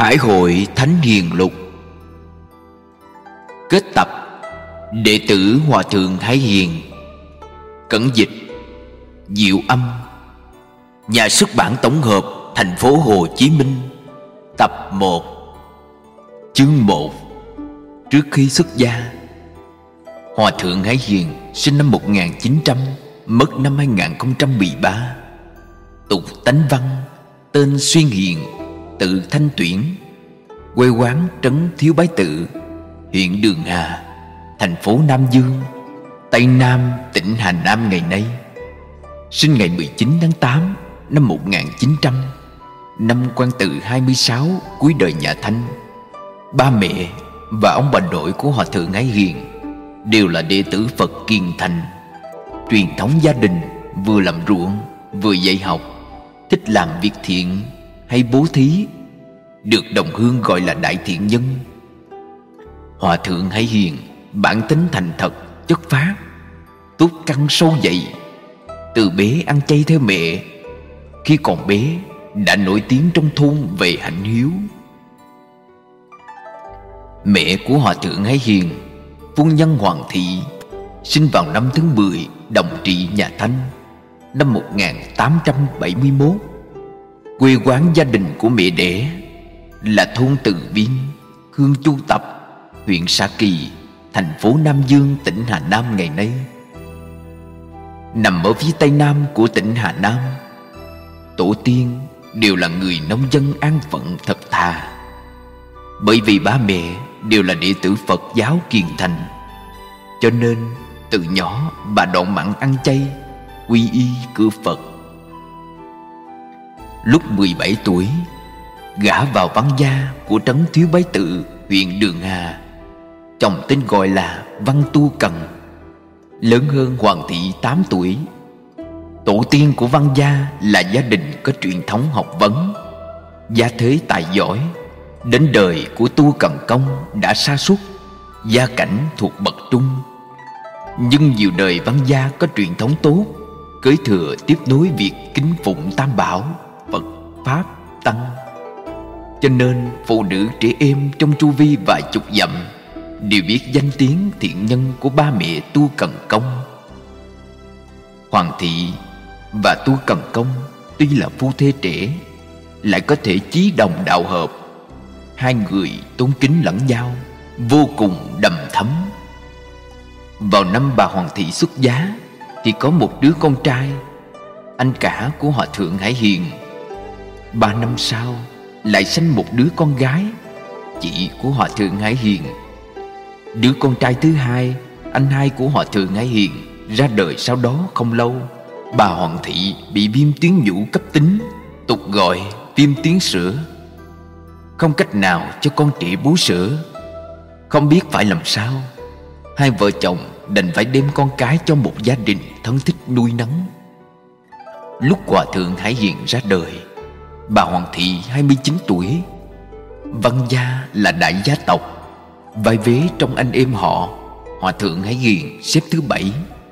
Hải hội Thánh Hiền Lục. Kết tập. Đệ tử Hòa Thượng Hải Hiền. Cẩn dịch Diệu Âm. Nhà xuất bản tổng hợp thành phố Hồ Chí Minh. Tập 1. Chương 1. Trước khi xuất gia. Hòa Thượng Hải Hiền sinh năm 1900, mất năm 2013. Tục tánh văn, tên Xuyên Hiền, tự Thanh Tuyển, quê quán trấn Thiếu Bái Tự, huyện Đường Hà, thành phố Nam Dương, Tây Nam, tỉnh Hà Nam ngày nay. Sinh ngày 19 tháng 8 năm 1900, năm Quan Tự 26, cuối đời nhà Thanh. Ba mẹ và ông bà nội của Hòa Thượng Hải Hiền đều là đệ tử Phật kiền thành. Truyền thống gia đình vừa làm ruộng vừa dạy học, thích làm việc thiện hay bố thí, được đồng hương gọi là đại thiện nhân. Hòa Thượng Hải Hiền bản tính thành thật, chất phác, tốt căn sâu dày. Từ bé ăn chay theo mẹ, khi còn bé đã nổi tiếng trong thôn về hạnh hiếu. Mẹ của Hòa Thượng Hải Hiền, phu nhân Hoàng Thị, sinh vào năm thứ 10 Đồng Trị nhà Thanh, năm 1871. Quê quán gia đình của mẹ đẻ là thôn Từ Viên, Hương Chu Tập, huyện Sa Kỳ, thành phố Nam Dương, tỉnh Hà Nam ngày nay. Nằm ở phía tây nam của tỉnh Hà Nam. Tổ tiên đều là người nông dân an phận thật thà. Bởi vì ba mẹ đều là đệ tử Phật giáo kiền thành, cho nên từ nhỏ bà đoạn mặn ăn chay, quy y cửa Phật. Lúc 17 tuổi, gả vào Văn gia của trấn Thiếu Bái Tự, huyện Đường Hà. Chồng tên gọi là Văn Tu Cần, lớn hơn Hoàng Thị 8 tuổi. Tổ tiên của Văn gia là gia đình có truyền thống học vấn, gia thế tài giỏi. Đến đời của Tu Cần Công đã sa sút, gia cảnh thuộc bậc trung. Nhưng nhiều đời Văn gia có truyền thống tốt, kế thừa tiếp nối việc kính phụng Tam Bảo, Phật, Pháp, Tăng. Cho nên phụ nữ trẻ em trong chu vi vài chục dặm đều biết danh tiếng thiện nhân của ba mẹ Tu Cần Công. Hoàng Thị và Tu Cần Công tuy là phu thê trẻ, lại có thể chí đồng đạo hợp. Hai người tôn kính lẫn nhau, vô cùng đầm thấm. Vào năm bà Hoàng Thị xuất giá thì có một đứa con trai, anh cả của Hòa Thượng Hải Hiền. 3 năm sau lại sanh một đứa con gái, chị của Hòa Thượng Hải Hiền. Đứa con trai thứ hai, anh hai của Hòa Thượng Hải Hiền, ra đời sau đó không lâu. Bà Hoàng Thị bị viêm tuyến nhũ cấp tính, tục gọi viêm tuyến sữa. Không cách nào cho con trẻ bú sữa. Không biết phải làm sao, hai vợ chồng đành phải đem con cái cho một gia đình thân thích nuôi nấng. Lúc Hòa Thượng Hải Hiền ra đời, bà Hoàng Thị 29 tuổi. Văn gia là đại gia tộc, vai vế trong anh em họ. Hòa Thượng Hải Hiền xếp thứ 7.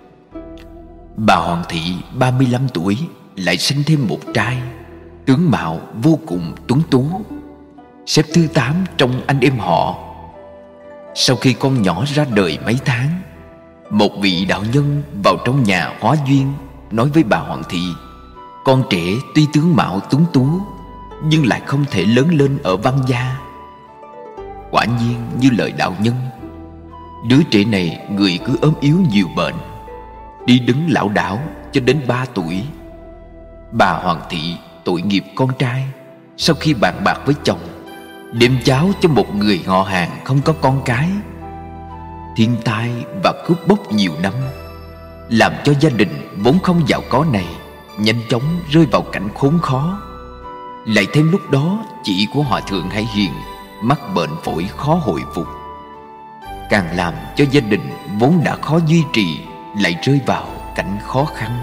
Bà Hoàng Thị 35 tuổi lại sinh thêm một trai, tướng mạo vô cùng tuấn tú, xếp thứ 8 trong anh em họ. Sau khi con nhỏ ra đời mấy tháng, một vị đạo nhân vào trong nhà hóa duyên, nói với bà Hoàng Thị, con trẻ tuy tướng mạo tuấn tú nhưng lại không thể lớn lên ở Văn gia. Quả nhiên như lời đạo nhân, đứa trẻ này người cứ ốm yếu nhiều bệnh, đi đứng lảo đảo cho đến 3 tuổi. Bà Hoàng Thị tội nghiệp con trai, sau khi bàn bạc với chồng, đem cháu cho một người họ hàng không có con cái. Thiên tai và cướp bóc nhiều năm làm cho gia đình vốn không giàu có này nhanh chóng rơi vào cảnh khốn khó. Lại thêm lúc đó chị của Hòa Thượng Hải Hiền mắc bệnh phổi khó hồi phục, càng làm cho gia đình vốn đã khó duy trì lại rơi vào cảnh khó khăn.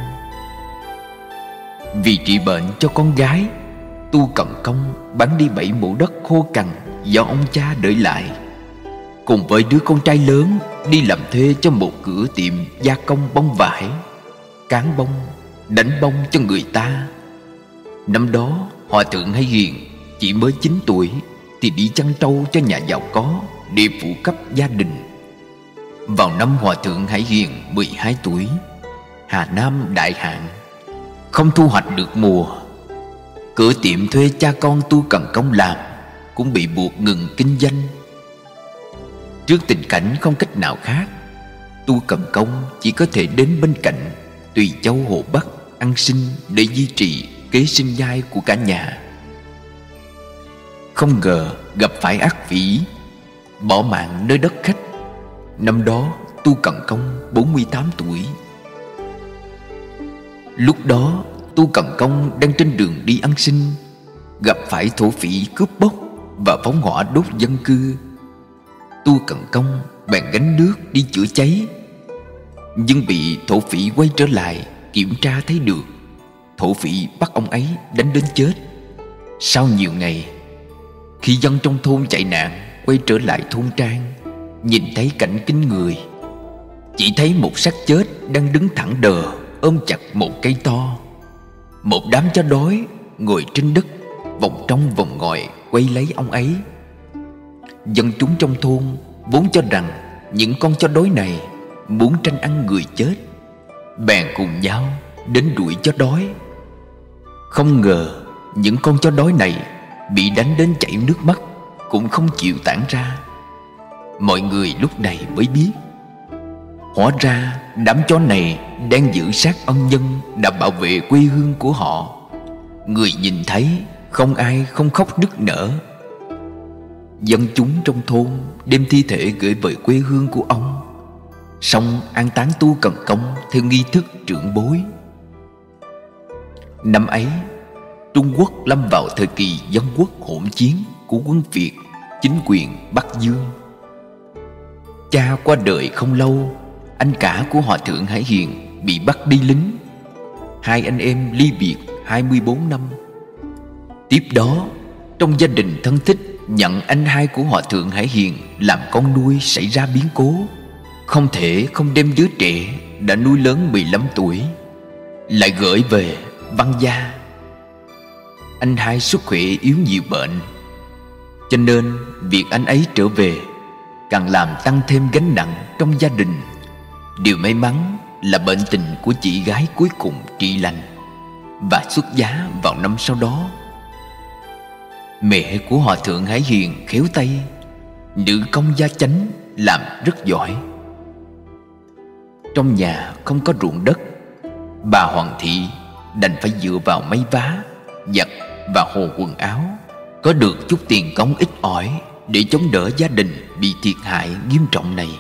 Vì trị bệnh cho con gái, Tu Cần Công bán đi 7 mẫu đất khô cằn do ông cha để lại, cùng với đứa con trai lớn đi làm thuê cho một cửa tiệm gia công bông vải, cán bông, đánh bông cho người ta. Năm đó Hòa Thượng Hải Hiền chỉ mới 9 tuổi, thì đi chăn trâu cho nhà giàu có để phụ cấp gia đình. Vào năm Hòa thượng Hải Hiền 12 tuổi, Hà Nam đại hạn, không thu hoạch được mùa. Cửa tiệm thuê cha con Tu Cần Công làm cũng bị buộc ngừng kinh doanh. Trước tình cảnh không cách nào khác, Tu Cần Công chỉ có thể đến bên cạnh Tùy Châu Hồ Bắc ăn xin để duy trì kế sinh nhai của cả nhà. Không ngờ gặp phải ác phỉ, bỏ mạng nơi đất khách. Năm đó Tu Cần Công 48 tuổi. Lúc đó Tu Cần Công đang trên đường đi ăn xin, gặp phải thổ phỉ cướp bóc và phóng hỏa đốt dân cư. Tu Cần Công bèn gánh nước đi chữa cháy, nhưng bị thổ phỉ quay trở lại kiểm tra thấy được. Thổ phỉ bắt ông ấy đánh đến chết. Sau nhiều ngày, khi dân trong thôn chạy nạn quay trở lại thôn trang, nhìn thấy cảnh kinh người. Chỉ thấy một xác chết đang đứng thẳng đờ ôm chặt một cây to. Một đám chó đói ngồi trên đất vòng trong vòng ngoài quay lấy ông ấy. Dân chúng trong thôn vốn cho rằng những con chó đói này muốn tranh ăn người chết, bèn cùng nhau đến đuổi chó đói. Không ngờ những con chó đói này bị đánh đến chảy nước mắt cũng không chịu tản ra. Mọi người lúc này mới biết, hóa ra đám chó này đang giữ sát ân nhân đã bảo vệ quê hương của họ. Người nhìn thấy không ai không khóc nức nở. Dân chúng trong thôn đem thi thể gửi về quê hương của ông, xong an táng Tu Cần Công theo nghi thức trưởng bối. Năm ấy, Trung Quốc lâm vào thời kỳ dân quốc hỗn chiến của quân Việt, chính quyền Bắc Dương. Cha qua đời không lâu, anh cả của Hòa thượng Hải Hiền bị bắt đi lính. Hai anh em ly biệt 24 năm. Tiếp đó, trong gia đình thân thích nhận anh hai của Hòa thượng Hải Hiền làm con nuôi xảy ra biến cố. Không thể không đem đứa trẻ đã nuôi lớn 15 tuổi lại gửi về Văn Gia. Anh hai sức khỏe yếu nhiều bệnh, cho nên việc anh ấy trở về càng làm tăng thêm gánh nặng trong gia đình. Điều may mắn là bệnh tình của chị gái cuối cùng trị lành và xuất giá vào năm sau đó. Mẹ của Hòa thượng Hải Hiền khéo tay, nữ công gia chánh, làm rất giỏi. Trong nhà không có ruộng đất, bà Hoàng thị đành phải dựa vào may vá, giặt và hồ quần áo, có được chút tiền công ít ỏi để chống đỡ gia đình bị thiệt hại nghiêm trọng này.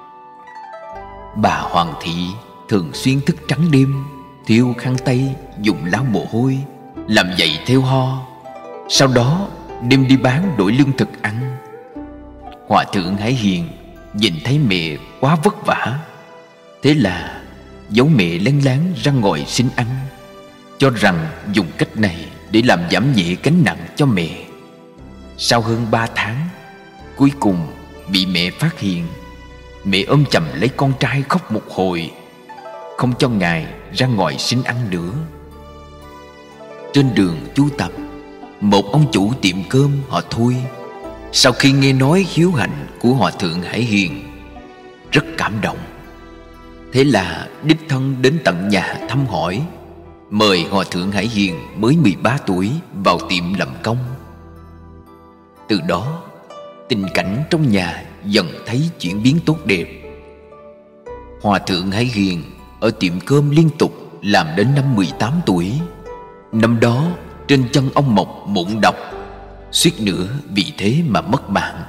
Bà Hoàng thị thường xuyên thức trắng đêm, thiêu khăn tay dùng lau mồ hôi, làm dậy theo ho, sau đó đem đi bán đổi lương thực ăn. Hòa thượng Hải Hiền nhìn thấy mẹ quá vất vả, thế là giấu mẹ lén láng ra ngoài xin ăn, cho rằng dùng cách này để làm giảm nhẹ gánh nặng cho mẹ. Sau hơn 3 tháng, cuối cùng bị mẹ phát hiện. Mẹ ôm chầm lấy con trai khóc một hồi, không cho ngài ra ngoài xin ăn nữa. Trên đường tu tập, một ông chủ tiệm cơm họ Thôi, sau khi nghe nói hiếu hạnh của Hòa thượng Hải Hiền, rất cảm động. Thế là đích thân đến tận nhà thăm hỏi, mời Hòa thượng Hải Hiền mới 13 tuổi vào tiệm làm công. Từ đó, tình cảnh trong nhà dần thấy chuyển biến tốt đẹp. Hòa thượng Hải Hiền ở tiệm cơm liên tục làm đến năm 18 tuổi. Năm đó trên chân ông mọc mụn độc, suýt nữa vì thế mà mất mạng.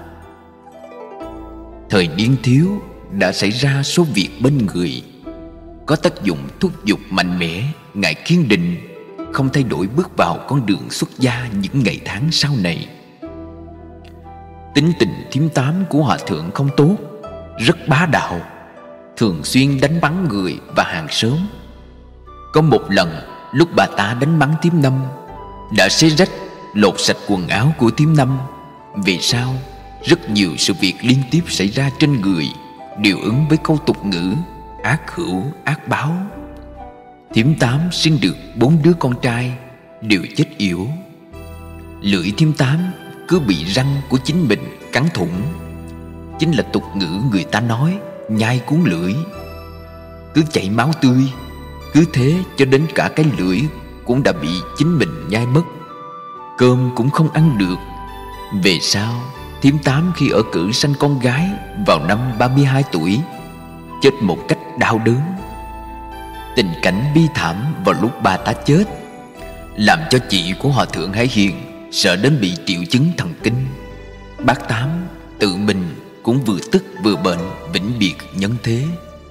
Thời niên thiếu đã xảy ra số việc bên người, có tác dụng thúc giục mạnh mẽ ngài kiên định, không thay đổi bước vào con đường xuất gia những ngày tháng sau này. Tính tình thím tám của Hòa thượng không tốt, rất bá đạo, thường xuyên đánh bắn người và hàng xóm. Có một lần lúc bà ta đánh bắn thím Năm, đã xé rách lột sạch quần áo của thím Năm. Vì sao rất nhiều sự việc liên tiếp xảy ra trên người đều ứng với câu tục ngữ ác hữu ác báo. Thím Tám sinh được 4 đứa con trai, đều chết yểu. Lưỡi thím Tám cứ bị răng của chính mình cắn thủng. Chính là tục ngữ người ta nói nhai cuốn lưỡi. Cứ chảy máu tươi, cứ thế cho đến cả cái lưỡi cũng đã bị chính mình nhai mất. Cơm cũng không ăn được. Về sau, thím Tám khi ở cữ sanh con gái vào năm 32 tuổi, chết một cách đau đớn. Tình cảnh bi thảm vào lúc bà ta chết làm cho chị của Hòa thượng Hải Hiền sợ đến bị triệu chứng thần kinh. Bác Tám tự mình cũng vừa tức vừa bệnh, vĩnh biệt nhân thế.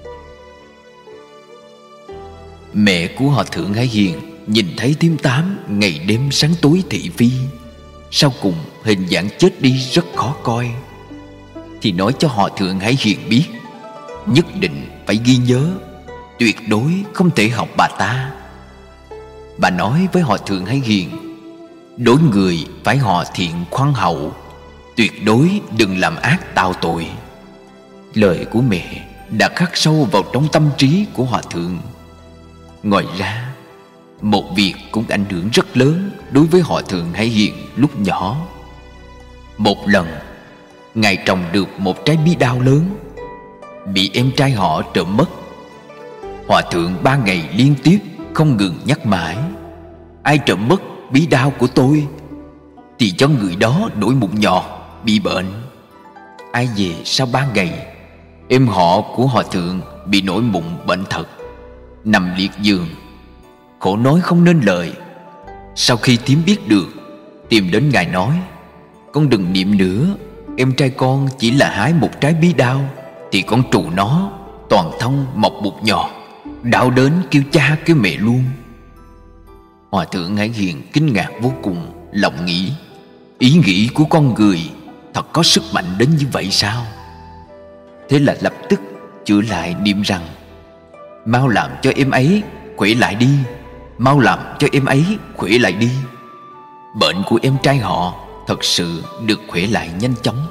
Mẹ của Hòa thượng Hải Hiền nhìn thấy thím Tám ngày đêm sáng tối thị phi, sau cùng hình dạng chết đi rất khó coi, thì nói cho Hòa thượng Hải Hiền biết nhất định phải ghi nhớ, tuyệt đối không thể học bà ta. Bà nói với Hòa thượng Hải Hiền, đối người phải họ thiện khoan hậu, tuyệt đối đừng làm ác tạo tội. Lời của mẹ đã khắc sâu vào trong tâm trí của Hòa thượng. Ngoài ra, một việc cũng ảnh hưởng rất lớn đối với Hòa thượng Hải Hiền lúc nhỏ. Một lần, ngài trồng được một trái bí đao lớn, bị em trai họ trộm mất. Hòa thượng 3 ngày liên tiếp không ngừng nhắc mãi, ai trộm mất bí đao của tôi thì cho người đó đổi mụn nhọt, bị bệnh. Ai về sau 3 ngày, em họ của Hòa thượng bị nổi mụn bệnh thật, nằm liệt giường, khổ nói không nên lời. Sau khi thím biết được, tìm đến ngài nói, con đừng niệm nữa, em trai con chỉ là hái một trái bí đao thì con trù nó toàn thân mọc bụt nhọt, đau đớn kêu cha kêu mẹ luôn. Hòa thượng Hải Hiền kinh ngạc vô cùng, lòng nghĩ, ý nghĩ của con người thật có sức mạnh đến như vậy sao? Thế là lập tức chữa lại niệm rằng, mau làm cho em ấy khỏe lại đi, mau làm cho em ấy khỏe lại đi. Bệnh của em trai họ thật sự được khỏe lại nhanh chóng.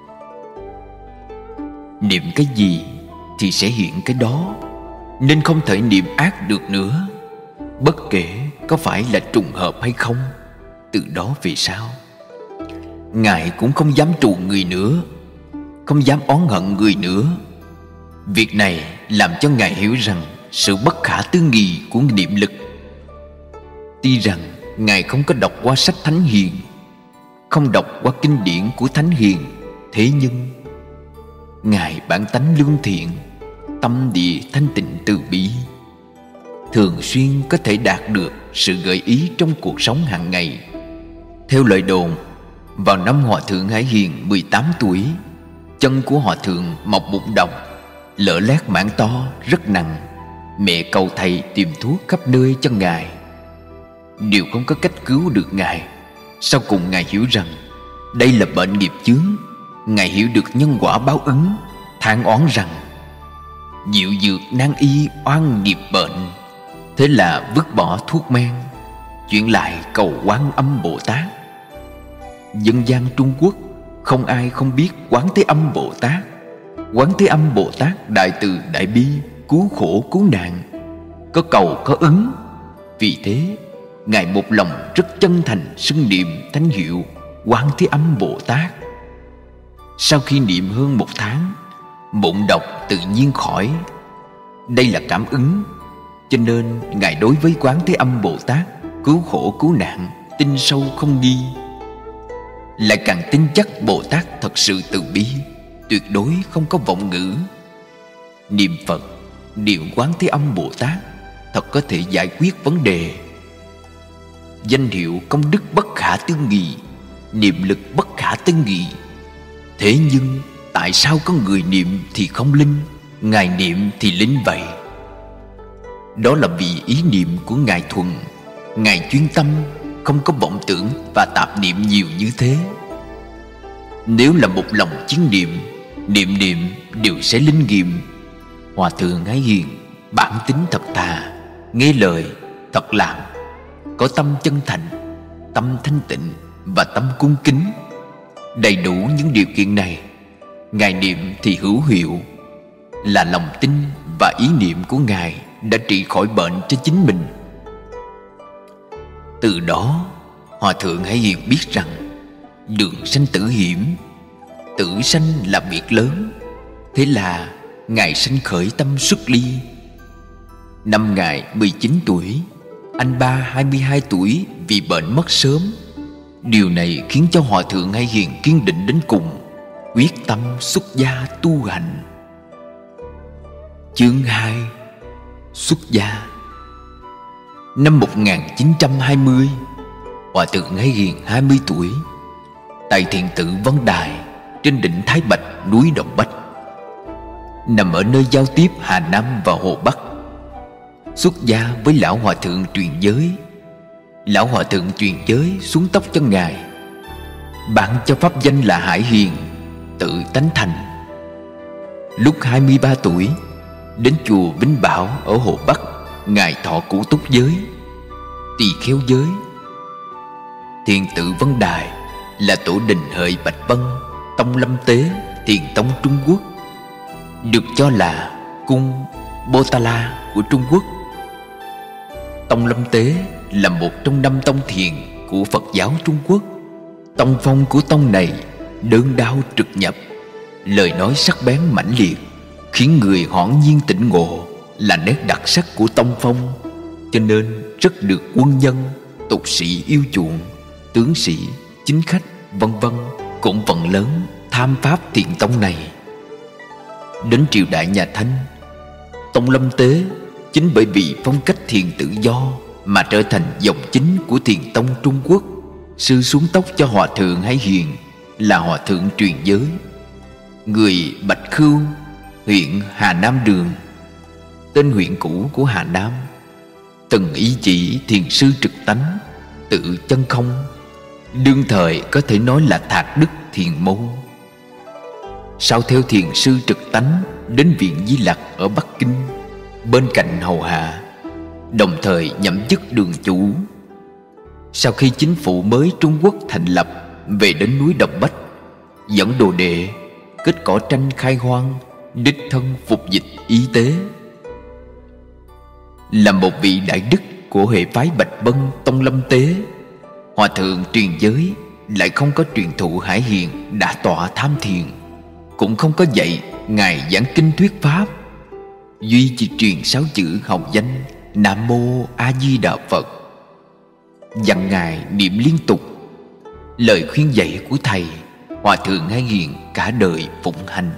Niệm cái gì thì sẽ hiện cái đó, nên không thể niệm ác được nữa, bất kể có phải là trùng hợp hay không. Từ đó về sau, ngài cũng không dám trù người nữa, không dám oán hận người nữa. Việc này làm cho ngài hiểu rằng sự bất khả tư nghị của niệm lực. Tuy rằng ngài không có đọc qua sách Thánh Hiền, không đọc qua kinh điển của Thánh Hiền, thế nhưng ngài bản tánh lương thiện, tâm địa thanh tịnh từ bi, thường xuyên có thể đạt được sự gợi ý trong cuộc sống hàng ngày. Theo lời đồn, vào năm Hòa thượng Hải Hiền 18 tuổi, chân của Hòa thượng mọc bụng đồng, lở loét mảng to rất nặng. Mẹ cầu thầy tìm thuốc khắp nơi cho ngài, đều không có cách cứu được ngài. Sau cùng ngài hiểu rằng đây là bệnh nghiệp chướng. Ngài hiểu được nhân quả báo ứng, than oán rằng diệu dược nan y oan nghiệp bệnh. Thế là vứt bỏ thuốc men, chuyển lại cầu Quan Âm Bồ Tát. Dân gian Trung Quốc không ai không biết Quán Thế Âm Bồ Tát. Quán Thế Âm Bồ Tát đại từ đại bi, cứu khổ cứu nạn, có cầu có ứng. Vì thế ngài một lòng rất chân thành xưng niệm thánh hiệu Quán Thế Âm Bồ Tát. Sau khi niệm hơn 1 tháng, mụn độc tự nhiên khỏi. Đây là cảm ứng, cho nên ngài đối với Quán Thế Âm Bồ Tát cứu khổ cứu nạn tin sâu không nghi, lại càng tin chắc Bồ Tát thật sự từ bi, tuyệt đối không có vọng ngữ. Niệm Phật, niệm Quán Thế Âm Bồ Tát thật có thể giải quyết vấn đề. Danh hiệu công đức bất khả tư nghị, niệm lực bất khả tư nghị. Thế nhưng tại sao có người niệm thì không linh, ngài niệm thì linh vậy? Đó là vì ý niệm của ngài thuần, ngài chuyên tâm, không có vọng tưởng và tạp niệm nhiều như thế. Nếu là một lòng chuyên niệm, niệm niệm đều sẽ linh nghiệm. Hòa thượng Hải Hiền bản tính thật thà, nghe lời, thật làm, có tâm chân thành, tâm thanh tịnh và tâm cung kính. Đầy đủ những điều kiện này, ngài niệm thì hữu hiệu. Là lòng tin và ý niệm của ngài đã trị khỏi bệnh cho chính mình. Từ đó Hòa thượng Hải Hiền biết rằng đường sanh tử hiểm, tử sanh là việc lớn. Thế là Ngài sanh khởi tâm xuất ly. Năm Ngài 19 tuổi, anh ba 22 tuổi vì bệnh mất sớm. Điều này khiến cho Hòa Thượng Hay Hiền kiên định đến cùng, quyết tâm xuất gia tu hành. Chương 2: Xuất gia. Năm 1920, Hòa Thượng Hay Hiền 20 tuổi, tại Thiền tự Vân Đài trên đỉnh Thái Bạch, núi Đồng Bách, nằm ở nơi giao tiếp Hà Nam và Hồ Bắc, xuất gia với Lão Hòa Thượng truyền giới. Lão Hòa Thượng truyền giới xuống tóc cho Ngài, ban cho pháp danh là Hải Hiền, tự tánh thành. Lúc 23 tuổi, đến chùa Vĩnh Bảo ở Hồ Bắc, Ngài thọ cũ túc giới, tỳ kheo giới. Thiền tự Vân Đài là tổ đình hợi Bạch Vân, Tông Lâm Tế, Thiền tông Trung Quốc, được cho là cung Botala của Trung Quốc. Tông Lâm Tế là một trong 5 tông thiền của Phật giáo Trung Quốc. Tông phong của tông này đơn đao trực nhập, lời nói sắc bén mãnh liệt, khiến người hoảng nhiên tỉnh ngộ, là nét đặc sắc của tông phong, cho nên rất được quân nhân, tục sĩ yêu chuộng. Tướng sĩ, chính khách vân vân cũng phần lớn tham pháp thiền tông này. Đến triều đại nhà Thanh, Tông Lâm Tế chính bởi vì phong cách thiền tự do mà trở thành dòng chính của thiền tông Trung Quốc. Sư xuống tóc cho Hòa Thượng Hay Hiền là Hòa Thượng truyền giới, người Bạch Khưu, huyện Hà Nam Đường, tên huyện cũ của Hà Nam. Từng ý chỉ thiền sư trực tánh, tự chân không, đương thời có thể nói là thạc đức thiền môn. Sau theo thiền sư trực tánh đến viện Di Lặc ở Bắc Kinh, bên cạnh hầu hạ, đồng thời nhậm chức đường chủ. Sau khi chính phủ mới Trung Quốc thành lập, về đến núi Đồng Bách, dẫn đồ đệ kết cỏ tranh khai hoang, đích thân phục dịch y tế. Là một vị đại đức của hệ phái Bạch Vân Tông Lâm Tế, Hòa Thượng truyền giới lại không có truyền thụ Hải Hiền đã tọa tham thiền, cũng không có dạy Ngài giảng kinh thuyết pháp, duy chỉ truyền 6 chữ học danh Nam Mô A Di Đà Phật, dặn Ngài niệm liên tục. Lời khuyên dạy của thầy, Hòa Thượng Hay Hiền cả đời phụng hành.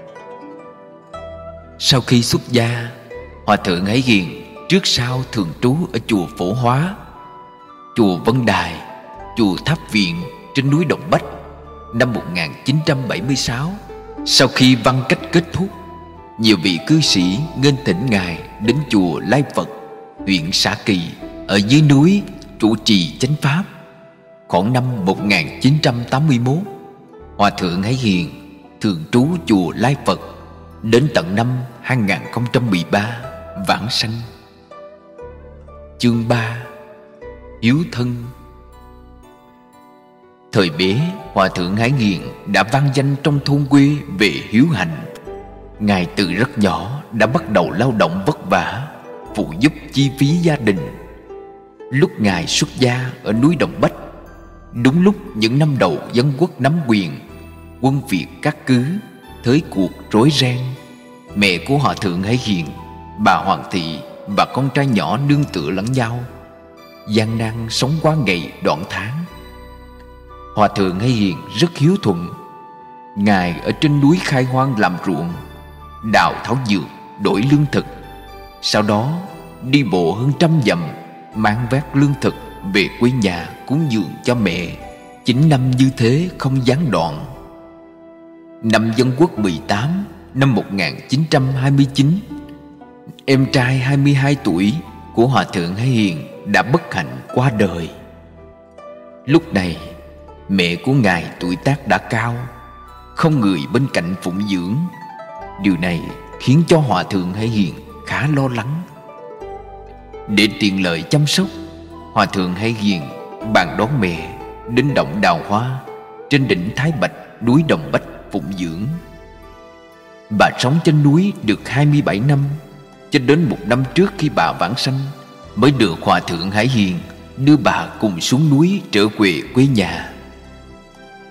Sau khi xuất gia, Hòa Thượng Hay Hiền trước sau thường trú ở chùa Phổ Hóa, chùa Vân Đài, chùa Tháp Viện trên núi Đồng Bách. Năm 1976, sau khi văn cách kết thúc, nhiều vị cư sĩ nghênh thỉnh Ngài đến chùa Lai Phật, huyện Xạ Kỳ ở dưới núi trụ trì chánh pháp. Khoảng năm 1981, Hòa Thượng Hay Hiền thường trú chùa Lai Phật đến tận năm 2013 vãng sanh. Chương 3: Hiếu thân. Thời bé, Hòa Thượng Hải Hiền đã vang danh trong thôn quê về hiếu hành. Ngài từ rất nhỏ đã bắt đầu lao động vất vả, phụ giúp chi phí gia đình. Lúc Ngài xuất gia ở núi Đồng Bách, đúng lúc những năm đầu dân quốc nắm quyền, quân Việt cát cứ, thời cuộc rối ren, mẹ của Hòa Thượng Hải Hiền, bà Hoàng Thị và con trai nhỏ nương tựa lẫn nhau, gian nan sống qua ngày đoạn tháng. Hòa Thượng Hay Hiền rất hiếu thuận. Ngài ở trên núi khai hoang làm ruộng, đào thảo dược đổi lương thực, sau đó đi bộ hơn 100 dặm mang vác lương thực về quê nhà cúng dường cho mẹ. 9 năm như thế không gián đoạn. Năm Dân Quốc 18, năm 1929, em trai 22 tuổi của Hòa Thượng Hay Hiền đã bất hạnh qua đời. Lúc này mẹ của Ngài tuổi tác đã cao, không người bên cạnh phụng dưỡng. Điều này khiến cho Hòa Thượng Hay Hiền khá lo lắng. Để tiện lợi chăm sóc, Hòa Thượng Hay Hiền bàn đón mẹ đến động Đào Hoa trên đỉnh Thái Bạch, núi Đồng Bách phụng dưỡng. Bà sống trên núi được 27 năm, cho đến 1 năm trước khi bà vãng sanh mới được Hòa Thượng Hải Hiền đưa bà cùng xuống núi trở về quê nhà.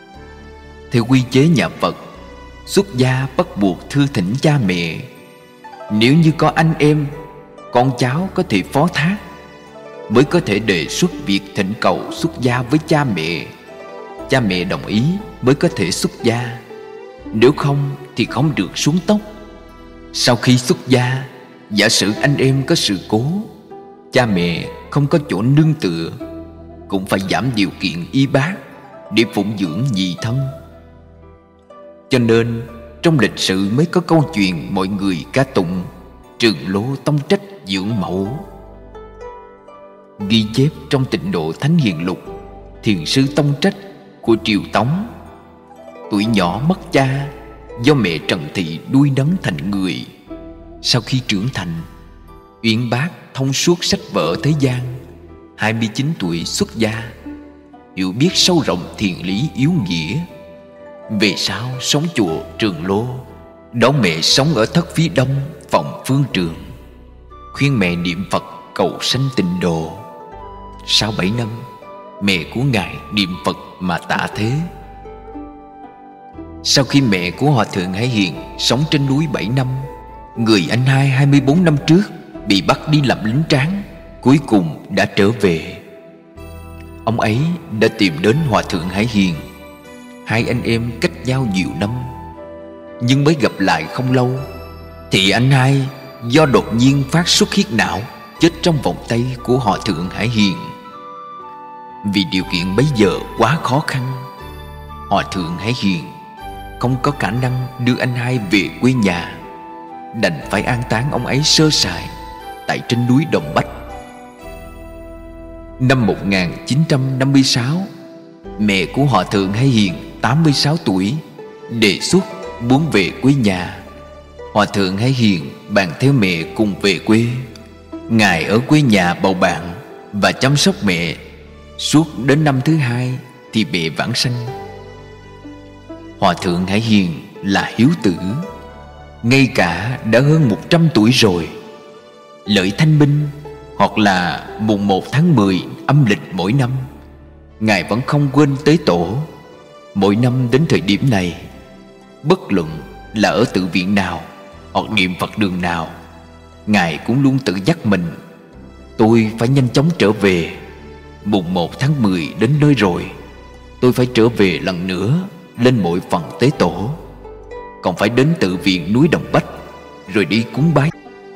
theo quy chế nhà Phật, xuất gia bắt buộc thưa thỉnh cha mẹ. Nếu như có anh em, con cháu có thể phó thác, mới có thể đề xuất việc thỉnh cầu xuất gia với cha mẹ. Cha mẹ đồng ý mới có thể xuất gia, nếu không thì không được xuống tóc. Sau khi xuất gia, giả sử anh em có sự cố, cha mẹ không có chỗ nương tựa, cũng phải giảm điều kiện y bác để phụng dưỡng nhị thân. Cho nên trong lịch sử mới có câu chuyện mọi người ca tụng Trường Lô tông trách dưỡng mẫu. Ghi chép trong Tịnh Độ Thánh Hiền Lục, thiền sư Tông Trách của triều Tống, tuổi nhỏ mất cha, do mẹ Trần Thị nuôi nấng thành người. Sau khi trưởng thành, uyên bác thông suốt sách vở thế gian, 29 tuổi xuất gia, hiểu biết sâu rộng thiền lý yếu nghĩa. Về sau sống chùa Trường Lô, đón mẹ sống ở thất phía đông phòng Phương Trường, khuyên mẹ niệm Phật cầu sanh tịnh độ. Sau 7 năm, mẹ của ngài niệm Phật mà tạ thế. Sau khi mẹ của Hòa Thượng Hải Hiền sống trên núi 7 năm, người anh hai 24 năm trước bị bắt đi làm lính tráng, cuối cùng đã trở về. Ông ấy đã tìm đến Hòa Thượng Hải Hiền. Hai anh em cách nhau nhiều năm, nhưng mới gặp lại không lâu thì anh hai do đột nhiên phát xuất huyết não, chết trong vòng tay của Hòa Thượng Hải Hiền. Vì điều kiện bấy giờ quá khó khăn, Hòa Thượng Hải Hiền không có khả năng đưa anh hai về quê nhà, đành phải an táng ông ấy sơ sài tại trên núi Đồng Bách. Năm 1956, mẹ của Hòa Thượng Hải Hiền 86 tuổi đề xuất muốn về quê nhà. Hòa Thượng Hải Hiền bàn theo mẹ cùng về quê. Ngài ở quê nhà bầu bạn và chăm sóc mẹ suốt đến năm thứ 2 thì mẹ vãng sanh. Hòa Thượng Hải Hiền là hiếu tử, ngay cả đã hơn 100 tuổi rồi. Lợi Thanh Minh hoặc là mùng 1 tháng 10 âm lịch mỗi năm, Ngài vẫn không quên tế tổ. Mỗi năm đến thời điểm này, bất luận là ở tự viện nào hoặc niệm Phật đường nào, Ngài cũng luôn tự nhắc mình: tôi phải nhanh chóng trở về. Mùng 1 tháng 10 đến nơi rồi, tôi phải trở về lần nữa lên mỗi phần tế tổ, còn phải đến tự viện núi Đồng Bách rồi đi cúng bái.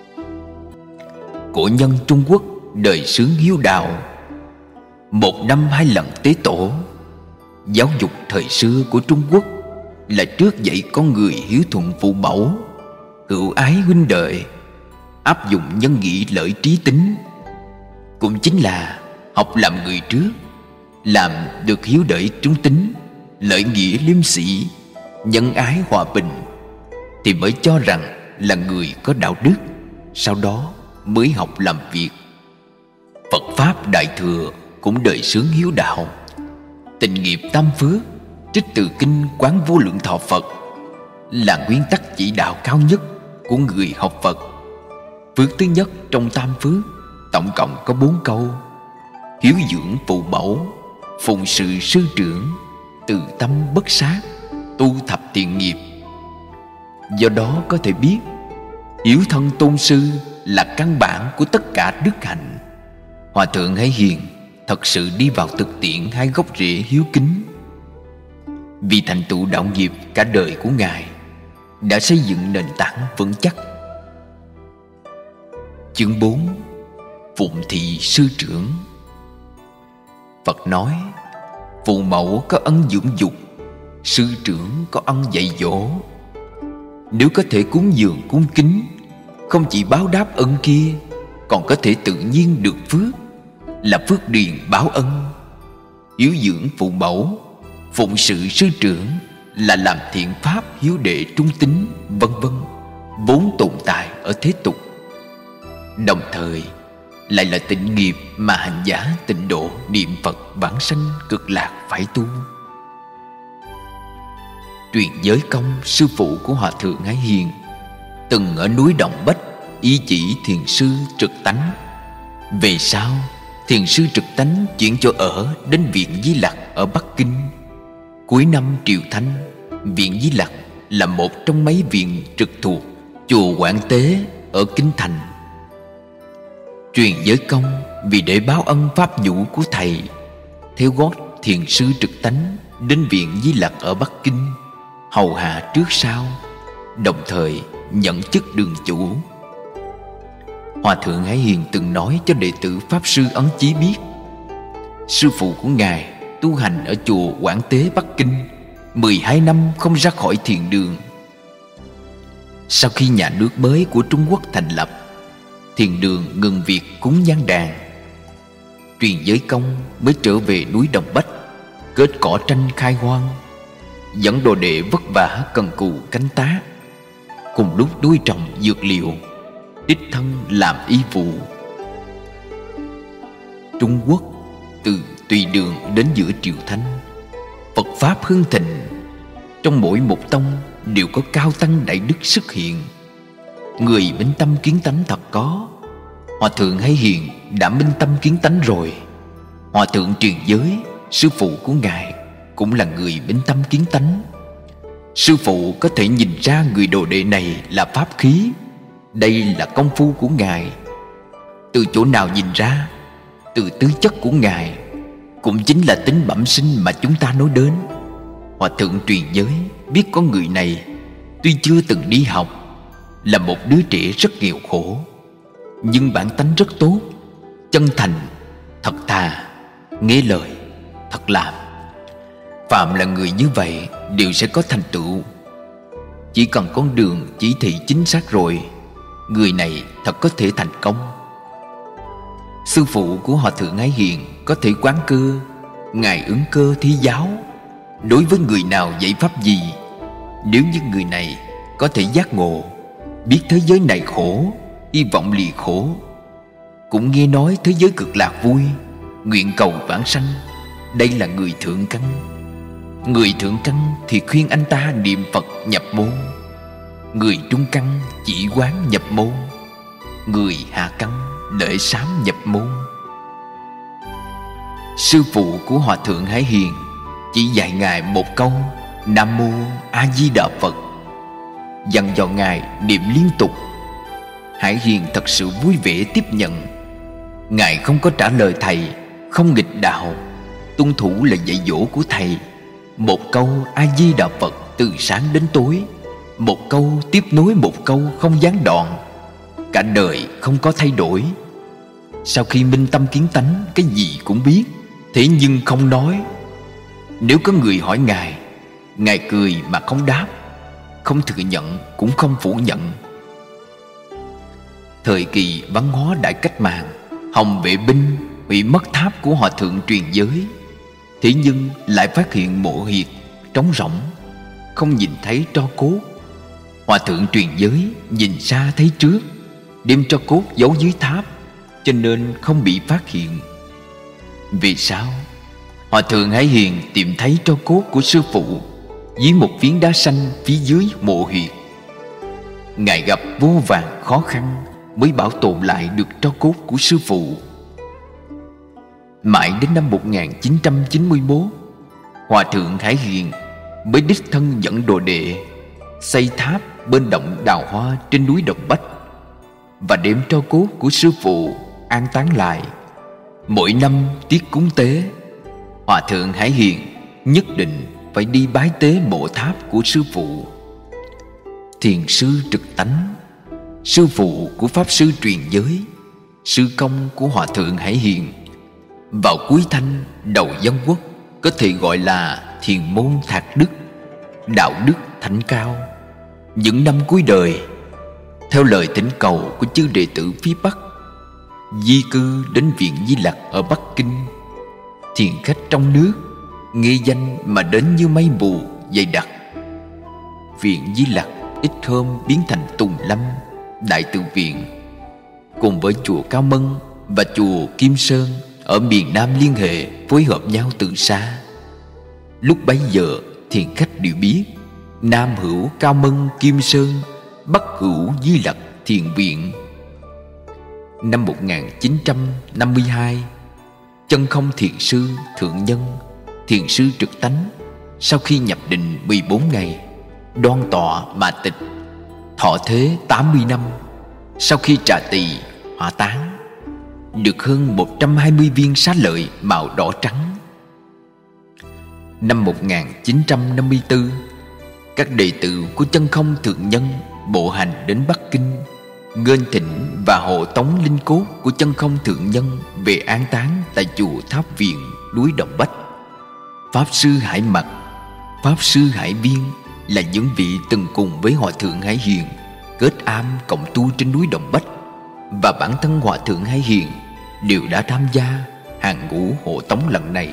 Cổ nhân Trung Quốc đời xướng hiếu đạo, 1 năm 2 lần tế tổ. Giáo dục thời xưa của Trung Quốc là trước dạy con người hiếu thuận phụ mẫu, hữu ái huynh đệ, áp dụng nhân nghĩa lợi trí tính. Cũng chính là học làm người trước, làm được hiếu đệ trung tính, lợi nghĩa liêm sĩ, nhân ái hòa bình, thì mới cho rằng là người có đạo đức. Sau đó mới học làm việc. Phật Pháp Đại Thừa cũng đời xướng hiếu đạo. Tịnh nghiệp tam phước trích từ kinh Quán Vô Lượng Thọ Phật là nguyên tắc chỉ đạo cao nhất của người học Phật. Phước thứ nhất trong tam phước tổng cộng có 4 câu: hiếu dưỡng phụ mẫu, phụng sự sư trưởng, từ tâm bất sát, tu thập thiện nghiệp. Do đó có thể biết, hiếu thân tôn sư là căn bản của tất cả đức hạnh. Hòa Thượng Hải Hiền thật sự đi vào thực tiễn hai gốc rễ hiếu kính. Vì thành tựu đạo nghiệp cả đời của Ngài đã xây dựng nền tảng vững chắc. Chương 4: Phụng thị sư trưởng. Phật nói, phụ mẫu có ân dưỡng dục, sư trưởng có ân dạy dỗ. Nếu có thể cúng dường cung kính, không chỉ báo đáp ân kia, còn có thể tự nhiên được phước, là phước điền báo ân. Hiếu dưỡng phụ mẫu, phụng sự sư trưởng là làm thiện pháp hiếu đệ trung tín, vân vân, vốn tồn tại ở thế tục. Đồng thời lại là tịnh nghiệp mà hành giả tịnh độ niệm Phật vãng sanh cực lạc phải tu. Truyền giới công sư phụ của Hòa Thượng Hải Hiền từng ở núi Đồng Bách y chỉ thiền sư Trực Tánh. Về sau thiền sư Trực Tánh chuyển chỗ ở đến viện Di Lặc ở Bắc Kinh. Cuối năm Triều Thanh Viện Di Lặc là một trong mấy viện trực thuộc chùa Quảng Tế ở Kinh Thành. Truyền giới công vì để báo ân pháp nhũ của thầy, theo gót thiền sư Trực Tánh đến viện Di Lặc ở Bắc Kinh, hầu hạ trước sau, đồng thời nhận chức đường chủ. Hòa thượng Hải Hiền từng nói cho đệ tử Pháp Sư Ấn Chí biết, sư phụ của ngài tu hành ở chùa Quảng Tế Bắc Kinh 12 năm không ra khỏi thiền đường. Sau khi nhà nước mới của Trung Quốc thành lập, thiền đường ngừng việc cúng giáng đàn. Truyền giới công mới trở về núi Đồng Bách, kết cỏ tranh khai hoang, dẫn đồ đệ vất vả cần cù canh tác, cùng lúc nuôi trồng dược liệu, đích thân làm y vụ. Trung Quốc từ Tùy Đường đến giữa Triều Thanh, Phật Pháp hưng thịnh. Trong mỗi một tông đều có cao tăng đại đức xuất hiện. Người minh tâm kiến tánh thật có. Hòa thượng Hải Hiền đã minh tâm kiến tánh rồi. Hòa thượng Truyền Giới, sư phụ của ngài, cũng là người minh tâm kiến tánh. Sư phụ có thể nhìn ra người đồ đệ này là pháp khí. Đây là công phu của ngài. Từ chỗ nào nhìn ra? Từ tư chất của ngài, cũng chính là tính bẩm sinh mà chúng ta nói đến. Hòa thượng Truyền Giới biết có người này tuy chưa từng đi học, là một đứa trẻ rất nghèo khổ, nhưng bản tánh rất tốt, chân thành, thật thà, nghe lời, thật làm. Phạm là người như vậy đều sẽ có thành tựu. Chỉ cần con đường chỉ thị chính xác rồi, người này thật có thể thành công. Sư phụ của Hòa thượng Ái Hiền có thể quán cơ, ngài ứng cơ thí giáo. Đối với người nào dạy pháp gì, nếu như người này có thể giác ngộ, biết thế giới này khổ, hy vọng lìa khổ, cũng nghe nói thế giới cực lạc vui, nguyện cầu vãng sanh, đây là người thượng căn. Người thượng căn thì khuyên anh ta niệm Phật nhập môn, người trung căn chỉ quán nhập môn, người hạ căn lễ sám nhập môn. Sư phụ của Hòa thượng Hải Hiền chỉ dạy ngài một câu Nam Mô A Di Đà Phật, dặn dò ngài niệm liên tục. Hải Hiền thật sự vui vẻ tiếp nhận. Ngài không có trả lời thầy, không nghịch đạo, tuân thủ lời dạy dỗ của thầy. Một câu A Di Đà Phật từ sáng đến tối, một câu tiếp nối một câu không gián đoạn, cả đời không có thay đổi. Sau khi minh tâm kiến tánh, cái gì cũng biết, thế nhưng không nói. Nếu có người hỏi ngài, ngài cười mà không đáp, không thừa nhận cũng không phủ nhận. Thời kỳ văn hóa đại cách mạng, Hồng vệ binh hủy mất tháp của Hòa thượng Truyền Giới, thế nhưng lại phát hiện mộ huyệt trống rỗng, không nhìn thấy tro cốt. Hòa thượng Truyền Giới nhìn xa thấy trước, đem tro cốt giấu dưới tháp, cho nên không bị phát hiện. Vì sao? Hòa thượng Hải Hiền tìm thấy tro cốt của sư phụ dưới một phiến đá xanh phía dưới mộ huyệt. Ngài gặp vô vàn khó khăn mới bảo tồn lại được tro cốt của sư phụ. Mãi đến năm 1991, Hòa thượng Hải Hiền mới đích thân dẫn đồ đệ xây tháp bên động Đào Hoa trên núi Đồng Bách, và đem tro cốt của sư phụ an táng lại. Mỗi năm tiết cúng tế, Hòa thượng Hải Hiền nhất định phải đi bái tế mộ tháp của sư phụ. Thiền sư Trực Tánh, sư phụ của Pháp Sư Truyền Giới, sư công của Hòa thượng Hải Hiền, vào cuối Thanh đầu Dân Quốc có thể gọi là thiền môn thạc đức, đạo đức thánh cao. Những năm cuối đời, theo lời thỉnh cầu của chư đệ tử phía Bắc, di cư đến viện Di Lặc ở Bắc Kinh. Thiền khách trong nước nghe danh mà đến như mây mù dày đặc. Viện Di Lặc ít hôm biến thành Tùng Lâm, Đại Từ Viện, cùng với chùa Cao Mân và chùa Kim Sơn ở miền Nam liên hệ phối hợp nhau từ xa. Lúc bấy giờ thiền khách đều biết Nam hữu Cao Mân Kim Sơn, Bắc hữu Di Lặc Thiền Viện. Năm 1952, Chân Không Thiền sư Thượng Nhân, Thiền sư Trực Tánh sau khi nhập định 14 ngày, đoan tọa mà tịch, thọ thế 80 năm. Sau khi trà tỳ hỏa táng, được hơn 120 viên xá lợi màu đỏ trắng. Năm 1954, các đệ tử của Chân Không Thượng Nhân bộ hành đến Bắc Kinh, nghênh thỉnh và hộ tống linh cốt của Chân Không Thượng Nhân về an táng tại chùa Tháp Viện, núi Đồng Bách. Pháp sư Hải Mặc, Pháp sư Hải Viên là những vị từng cùng với Hòa thượng Hải Hiền kết am cộng tu trên núi Đồng Bách, và bản thân Hòa thượng Hải Hiền đều đã tham gia hàng ngũ hộ tống lần này.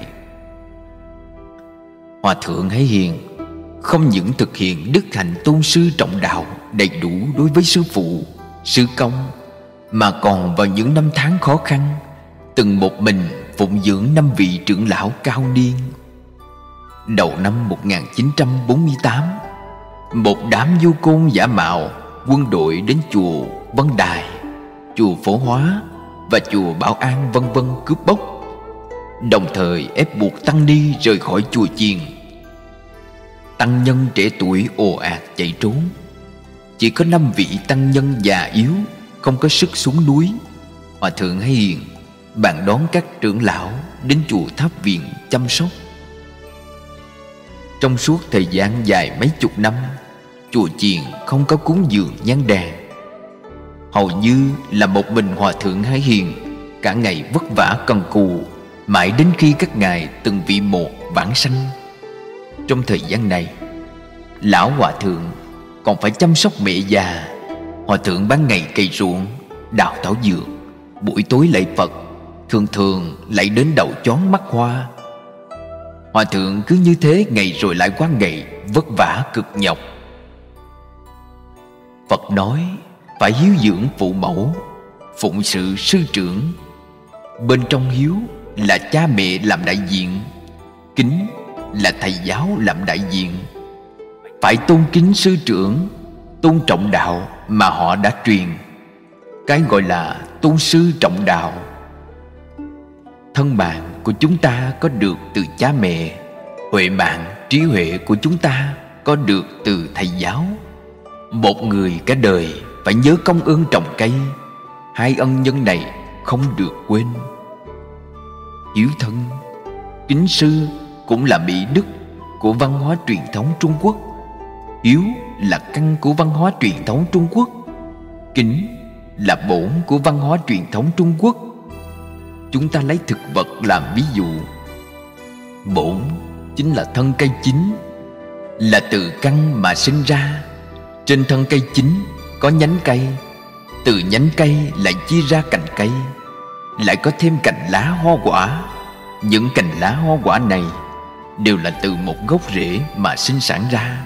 Hòa thượng Hải Hiền không những thực hiện đức hạnh tôn sư trọng đạo đầy đủ đối với sư phụ, sư công, mà còn vào những năm tháng khó khăn từng một mình phụng dưỡng 5 vị trưởng lão cao niên. Đầu năm 1948, một đám du côn giả mạo quân đội đến chùa Vân Đài, chùa Phổ Hóa và chùa Bảo An vân vân cướp bóc, đồng thời ép buộc tăng ni rời khỏi chùa chiền. Tăng nhân trẻ tuổi ồ ạt chạy trốn. Chỉ có 5 vị tăng nhân già yếu không có sức xuống núi. Hòa thượng Hải Hiền bạn đón các trưởng lão đến chùa Tháp Viện chăm sóc. Trong suốt thời gian dài mấy chục năm, chùa chiền không có cúng dường nhang đèn. Hầu như là một mình Hòa thượng Hải Hiền cả ngày vất vả cần cù, mãi đến khi các ngài từng vị một vãng sanh. Trong thời gian này, lão hòa thượng còn phải chăm sóc mẹ già. Hòa thượng ban ngày cày ruộng, đào thảo dược, buổi tối lạy Phật, thường thường lại đến đầu chón mắt hoa. Hòa thượng cứ như thế ngày rồi lại qua ngày, vất vả cực nhọc. Phật nói phải hiếu dưỡng phụ mẫu, phụng sự sư trưởng. Bên trong hiếu là cha mẹ làm đại diện, kính là thầy giáo làm đại diện. Phải tôn kính sư trưởng, tôn trọng đạo mà họ đã truyền. Cái gọi là tôn sư trọng đạo. Thân mạng của chúng ta có được từ cha mẹ, huệ mạng, trí huệ của chúng ta có được từ thầy giáo. Một người cả đời phải nhớ công ơn trồng cây. Hai ân nhân này không được quên. Hiếu thân, kính sư cũng là mỹ đức của văn hóa truyền thống Trung Quốc. Hiếu là căn của văn hóa truyền thống Trung Quốc. Kính là bổn của văn hóa truyền thống Trung Quốc. Chúng ta lấy thực vật làm ví dụ. Bổn chính là thân cây chính, là từ căn mà sinh ra. Trên thân cây chính có nhánh cây, từ nhánh cây lại chia ra cành cây, lại có thêm cành lá hoa quả. Những cành lá hoa quả này đều là từ một gốc rễ mà sinh sản ra.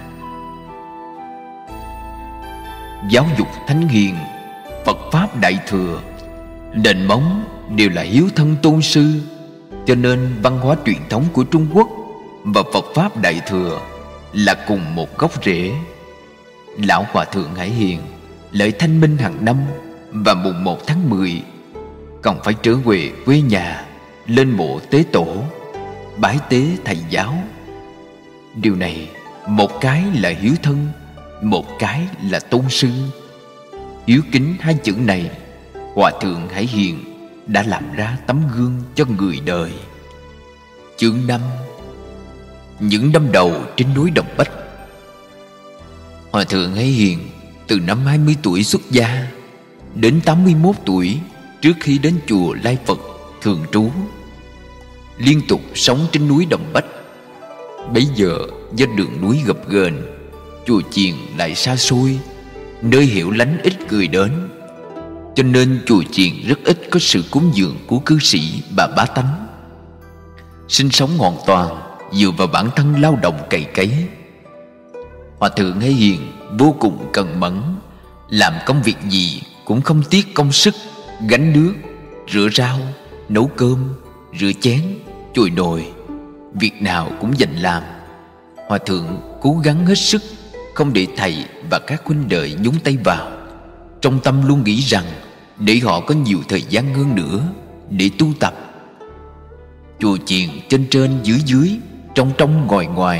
Giáo dục thánh hiền, Phật pháp đại thừa, nền móng đều là hiếu thân tôn sư. Cho nên văn hóa truyền thống của Trung Quốc và Phật pháp đại thừa là cùng một gốc rễ. Lão hòa thượng Hải Hiền lễ Thanh Minh hàng năm và mùng 1 tháng 10 còn phải trở về quê nhà, lên mộ tế tổ, bái tế thầy giáo. Điều này, một cái là hiếu thân, một cái là tôn sư. Hiếu kính hai chữ này, hòa thượng Hải Hiền đã làm ra tấm gương cho người đời. Chương 5. Những năm đầu trên núi Đồng Bách. Hòa thượng Hải Hiền từ năm 20 tuổi xuất gia đến 81 tuổi trước khi đến chùa Lai Phật thường trú, liên tục sống trên núi Đồng Bách. Bấy giờ do đường núi gập ghềnh, chùa chiền lại xa xôi, nơi hẻo lánh ít người đến, cho nên chùa chiền rất ít có sự cúng dường của cư sĩ và bá tánh. Sinh sống hoàn toàn dựa vào bản thân lao động cày cấy. Hòa thượng Hải Hiền vô cùng cần mẫn, làm công việc gì cũng không tiếc công sức, gánh nước, rửa rau, nấu cơm, rửa chén, chùi nồi, việc nào cũng dành làm. Hòa thượng cố gắng hết sức, không để thầy và các huynh đệ nhúng tay vào. Trong tâm luôn nghĩ rằng để họ có nhiều thời gian hơn nữa để tu tập. Chùa chiền trên trên dưới dưới, trong trong ngoài ngoài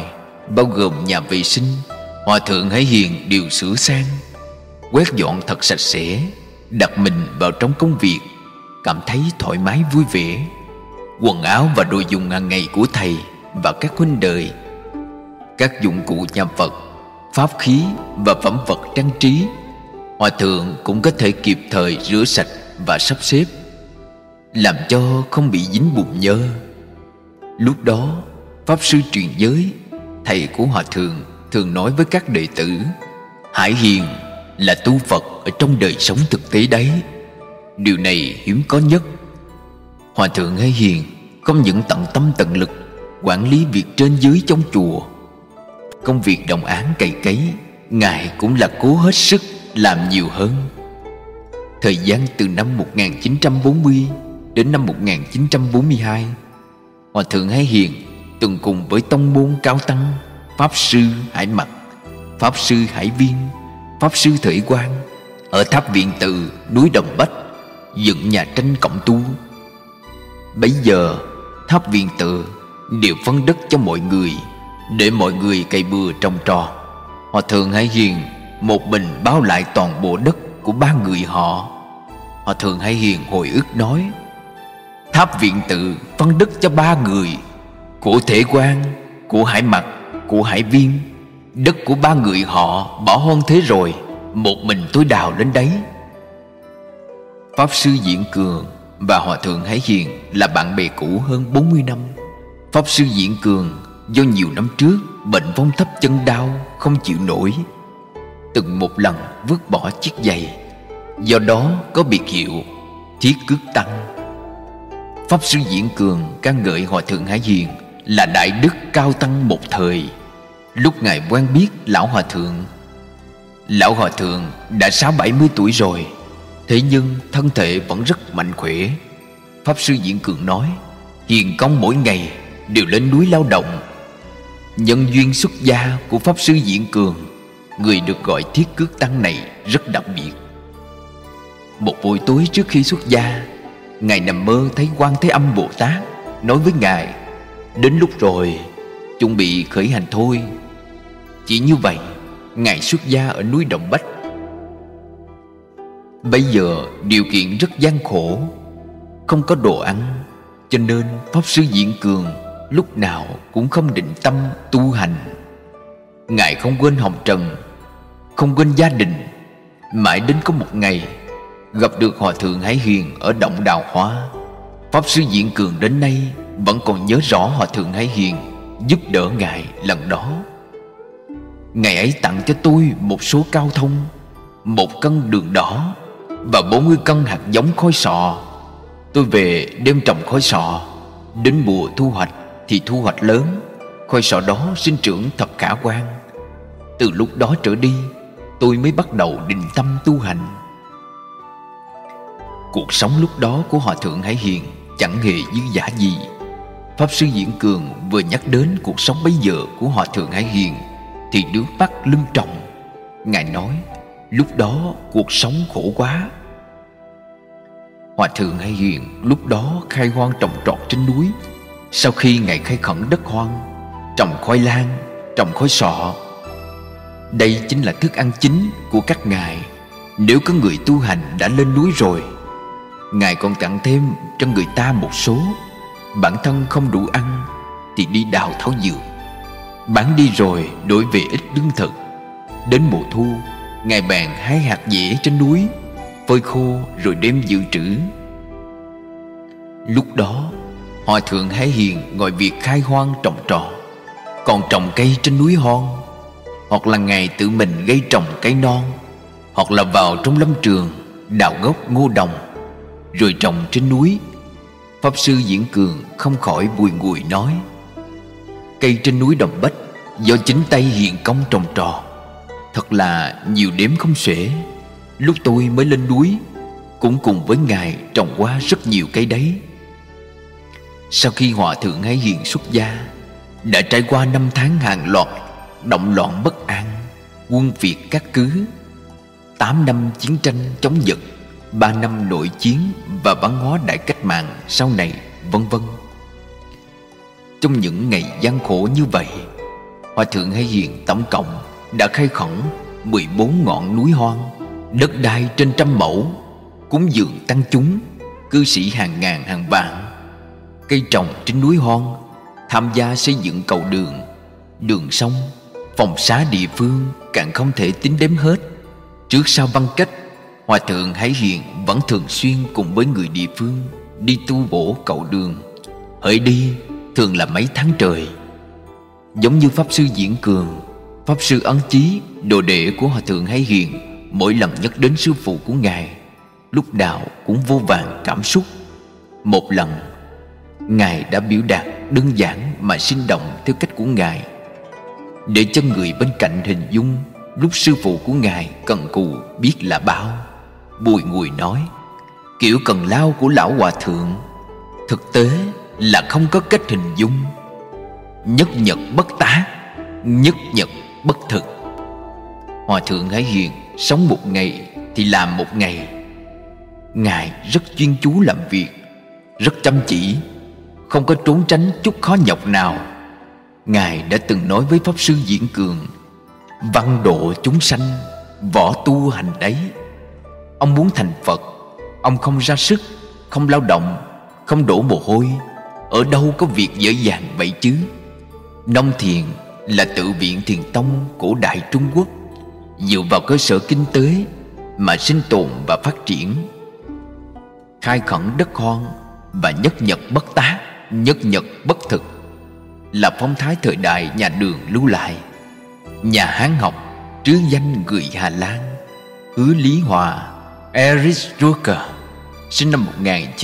bao gồm nhà vệ sinh, Hòa thượng Hải Hiền đều sửa sang, quét dọn thật sạch sẽ, đặt mình vào trong công việc, cảm thấy thoải mái vui vẻ. Quần áo và đồ dùng hàng ngày của thầy và các huynh đệ, các dụng cụ nhà Phật, pháp khí và phẩm vật trang trí, Hòa thượng cũng có thể kịp thời rửa sạch và sắp xếp, làm cho không bị dính bùn nhơ. Lúc đó, Pháp sư truyền giới, thầy của Hòa thượng, thường nói với các đệ tử: Hải Hiền là tu Phật ở trong đời sống thực tế đấy. Điều này hiếm có nhất. Hòa thượng Hải Hiền không những tận tâm tận lực quản lý việc trên dưới trong chùa, công việc đồng áng cày cấy, Ngài cũng là cố hết sức làm nhiều hơn. Thời gian từ năm 1940 đến năm 1942, Hòa thượng Hải Hiền từng cùng với tông môn cao tăng Pháp sư Hải Mặc, Pháp sư Hải Viên, Pháp sư Thể Quang ở Tháp Viện Tự, núi Đồng Bách dựng nhà tranh cộng tu. Bấy giờ Tháp Viện Tự đều phân đất cho mọi người để mọi người cày bừa trồng trọt. Hòa thượng Hải Hiền một mình bao lại toàn bộ đất của ba người họ. Hòa thượng Hải Hiền hồi ức nói: Tháp Viện Tự phân đất cho ba người, của Thể Quang, của Hải Mặc, của Hải Viên. Đất của ba người họ bỏ hoang thế rồi, một mình tôi đào đến đấy. Pháp sư Diễn Cường và Hòa thượng Hải Hiền là bạn bè cũ hơn 40 năm. Pháp sư Diễn Cường do nhiều năm trước bệnh phong thấp chân đau không chịu nổi, từng một lần vứt bỏ chiếc giày, do đó có biệt hiệu Thiết Cước Tăng. Pháp sư Diễn Cường ca ngợi Hòa thượng Hải Hiền là đại đức cao tăng một thời. Lúc Ngài quen biết Lão Hòa Thượng đã 60-70 tuổi rồi, thế nhưng thân thể vẫn rất mạnh khỏe. Pháp sư Diễn Cường nói: Hiền công mỗi ngày đều lên núi lao động. Nhân duyên xuất gia của Pháp sư Diễn Cường, người được gọi Thiết Cước Tăng này rất đặc biệt. Một buổi tối trước khi xuất gia, Ngài nằm mơ thấy Quan Thế Âm Bồ Tát nói với Ngài: Đến lúc rồi, chuẩn bị khởi hành thôi. Chỉ như vậy, Ngài xuất gia ở núi Đồng Bách. Bây giờ điều kiện rất gian khổ, không có đồ ăn, cho nên Pháp sư Diễn Cường lúc nào cũng không định tâm tu hành. Ngài không quên hồng trần, không quên gia đình. Mãi đến có một ngày gặp được Hòa thượng Hải Hiền ở động Đào Hoa. Pháp sư Diễn Cường đến nay vẫn còn nhớ rõ Hòa thượng Hải Hiền giúp đỡ Ngài lần đó. Ngài ấy tặng cho tôi một số cao thông, 1 cân đường đỏ và 40 cân hạt giống khói sọ. Tôi về đem trồng khói sọ, đến mùa thu hoạch thì thu hoạch lớn, khói sọ đó sinh trưởng thật khả quan. Từ lúc đó trở đi, tôi mới bắt đầu định tâm tu hành. Cuộc sống lúc đó của Hòa thượng Hải Hiền chẳng hề dư dả gì. Pháp sư Diễn Cường vừa nhắc đến cuộc sống bấy giờ của Hòa thượng Hải Hiền thì nước mắt lưng tròng. Ngài nói lúc đó cuộc sống khổ quá. Hòa thượng Hải Hiền lúc đó khai hoang trồng trọt trên núi. Sau khi Ngài khai khẩn đất hoang, trồng khoai lang, trồng khói sọ. Đây chính là thức ăn chính của các ngài. Nếu có người tu hành đã lên núi rồi, Ngài còn tặng thêm cho người ta một số. Bản thân không đủ ăn thì đi đào thảo dược, bán đi rồi đổi về ít lương thực. Đến mùa thu, Ngài bèn hái hạt dẻ trên núi, phơi khô rồi đem dự trữ. Lúc đó Hòa thượng Hải Hiền ngoài việc khai hoang trồng trọt, còn trồng cây trên núi hoang, hoặc là Ngài tự mình gây trồng cây non, hoặc là vào trong lâm trường đào gốc ngô đồng rồi trồng trên núi. Pháp sư Diễn Cường không khỏi bùi ngùi nói: Cây trên núi Đồng Bách do chính tay hiền công trồng trọt, thật là nhiều đếm không xuể. Lúc tôi mới lên núi cũng cùng với Ngài trồng qua rất nhiều cây đấy. Sau khi Hòa thượng Hải Hiền xuất gia, đã trải qua 5 tháng hàng loạt động loạn bất an, quân Việt cát cứ, 8 năm chiến tranh chống Nhật, 3 năm nội chiến và văn hóa đại cách mạng sau này, vân vân. Trong những ngày gian khổ như vậy, Hòa thượng Hải Hiền tổng cộng đã khai khẩn 14 ngọn núi hoang, đất đai trên 100 mẫu, cúng dường tăng chúng, cư sĩ hàng ngàn hàng vạn, cây trồng trên núi hoang, tham gia xây dựng cầu đường, đường sông, phòng xá địa phương càng không thể tính đếm hết. Trước sau băng cách, Hòa thượng Hải Hiền vẫn thường xuyên cùng với người địa phương đi tu bổ cầu đường. Hỡi đi thường là mấy tháng trời. Giống như Pháp Sư Diễn Cường, Pháp Sư Ấn Chí, đồ đệ của Hòa thượng Hải Hiền, mỗi lần nhắc đến sư phụ của ngài, lúc nào cũng vô vàn cảm xúc. Một lần, ngài đã biểu đạt đơn giản mà sinh động theo cách của ngài, để cho người bên cạnh hình dung lúc sư phụ của ngài cần cù biết là bao. Bùi Ngùi nói: kiểu cần lao của lão hòa thượng thực tế là không có cách hình dung. Nhất nhật bất tác, nhất nhật bất thực. Hòa thượng Hải Hiền sống một ngày thì làm một ngày. Ngài rất chuyên chú làm việc, rất chăm chỉ, không có trốn tránh chút khó nhọc nào. Ngài đã từng nói với Pháp Sư Diễn Cường: văn độ chúng sanh, võ tu hành đấy. Ông muốn thành Phật, ông không ra sức, không lao động, không đổ mồ hôi, ở đâu có việc dễ dàng vậy chứ. Nông Thiền là tự viện thiền tông cổ đại Trung Quốc, dựa vào cơ sở kinh tế mà sinh tồn và phát triển. Khai khẩn đất hoang và nhất nhật bất tác, nhất nhật bất thực là phong thái thời đại nhà Đường lưu lại. Nhà Hán học trứ danh người Hà Lan Hứa Lý Hòa, Erich Rucker, sinh năm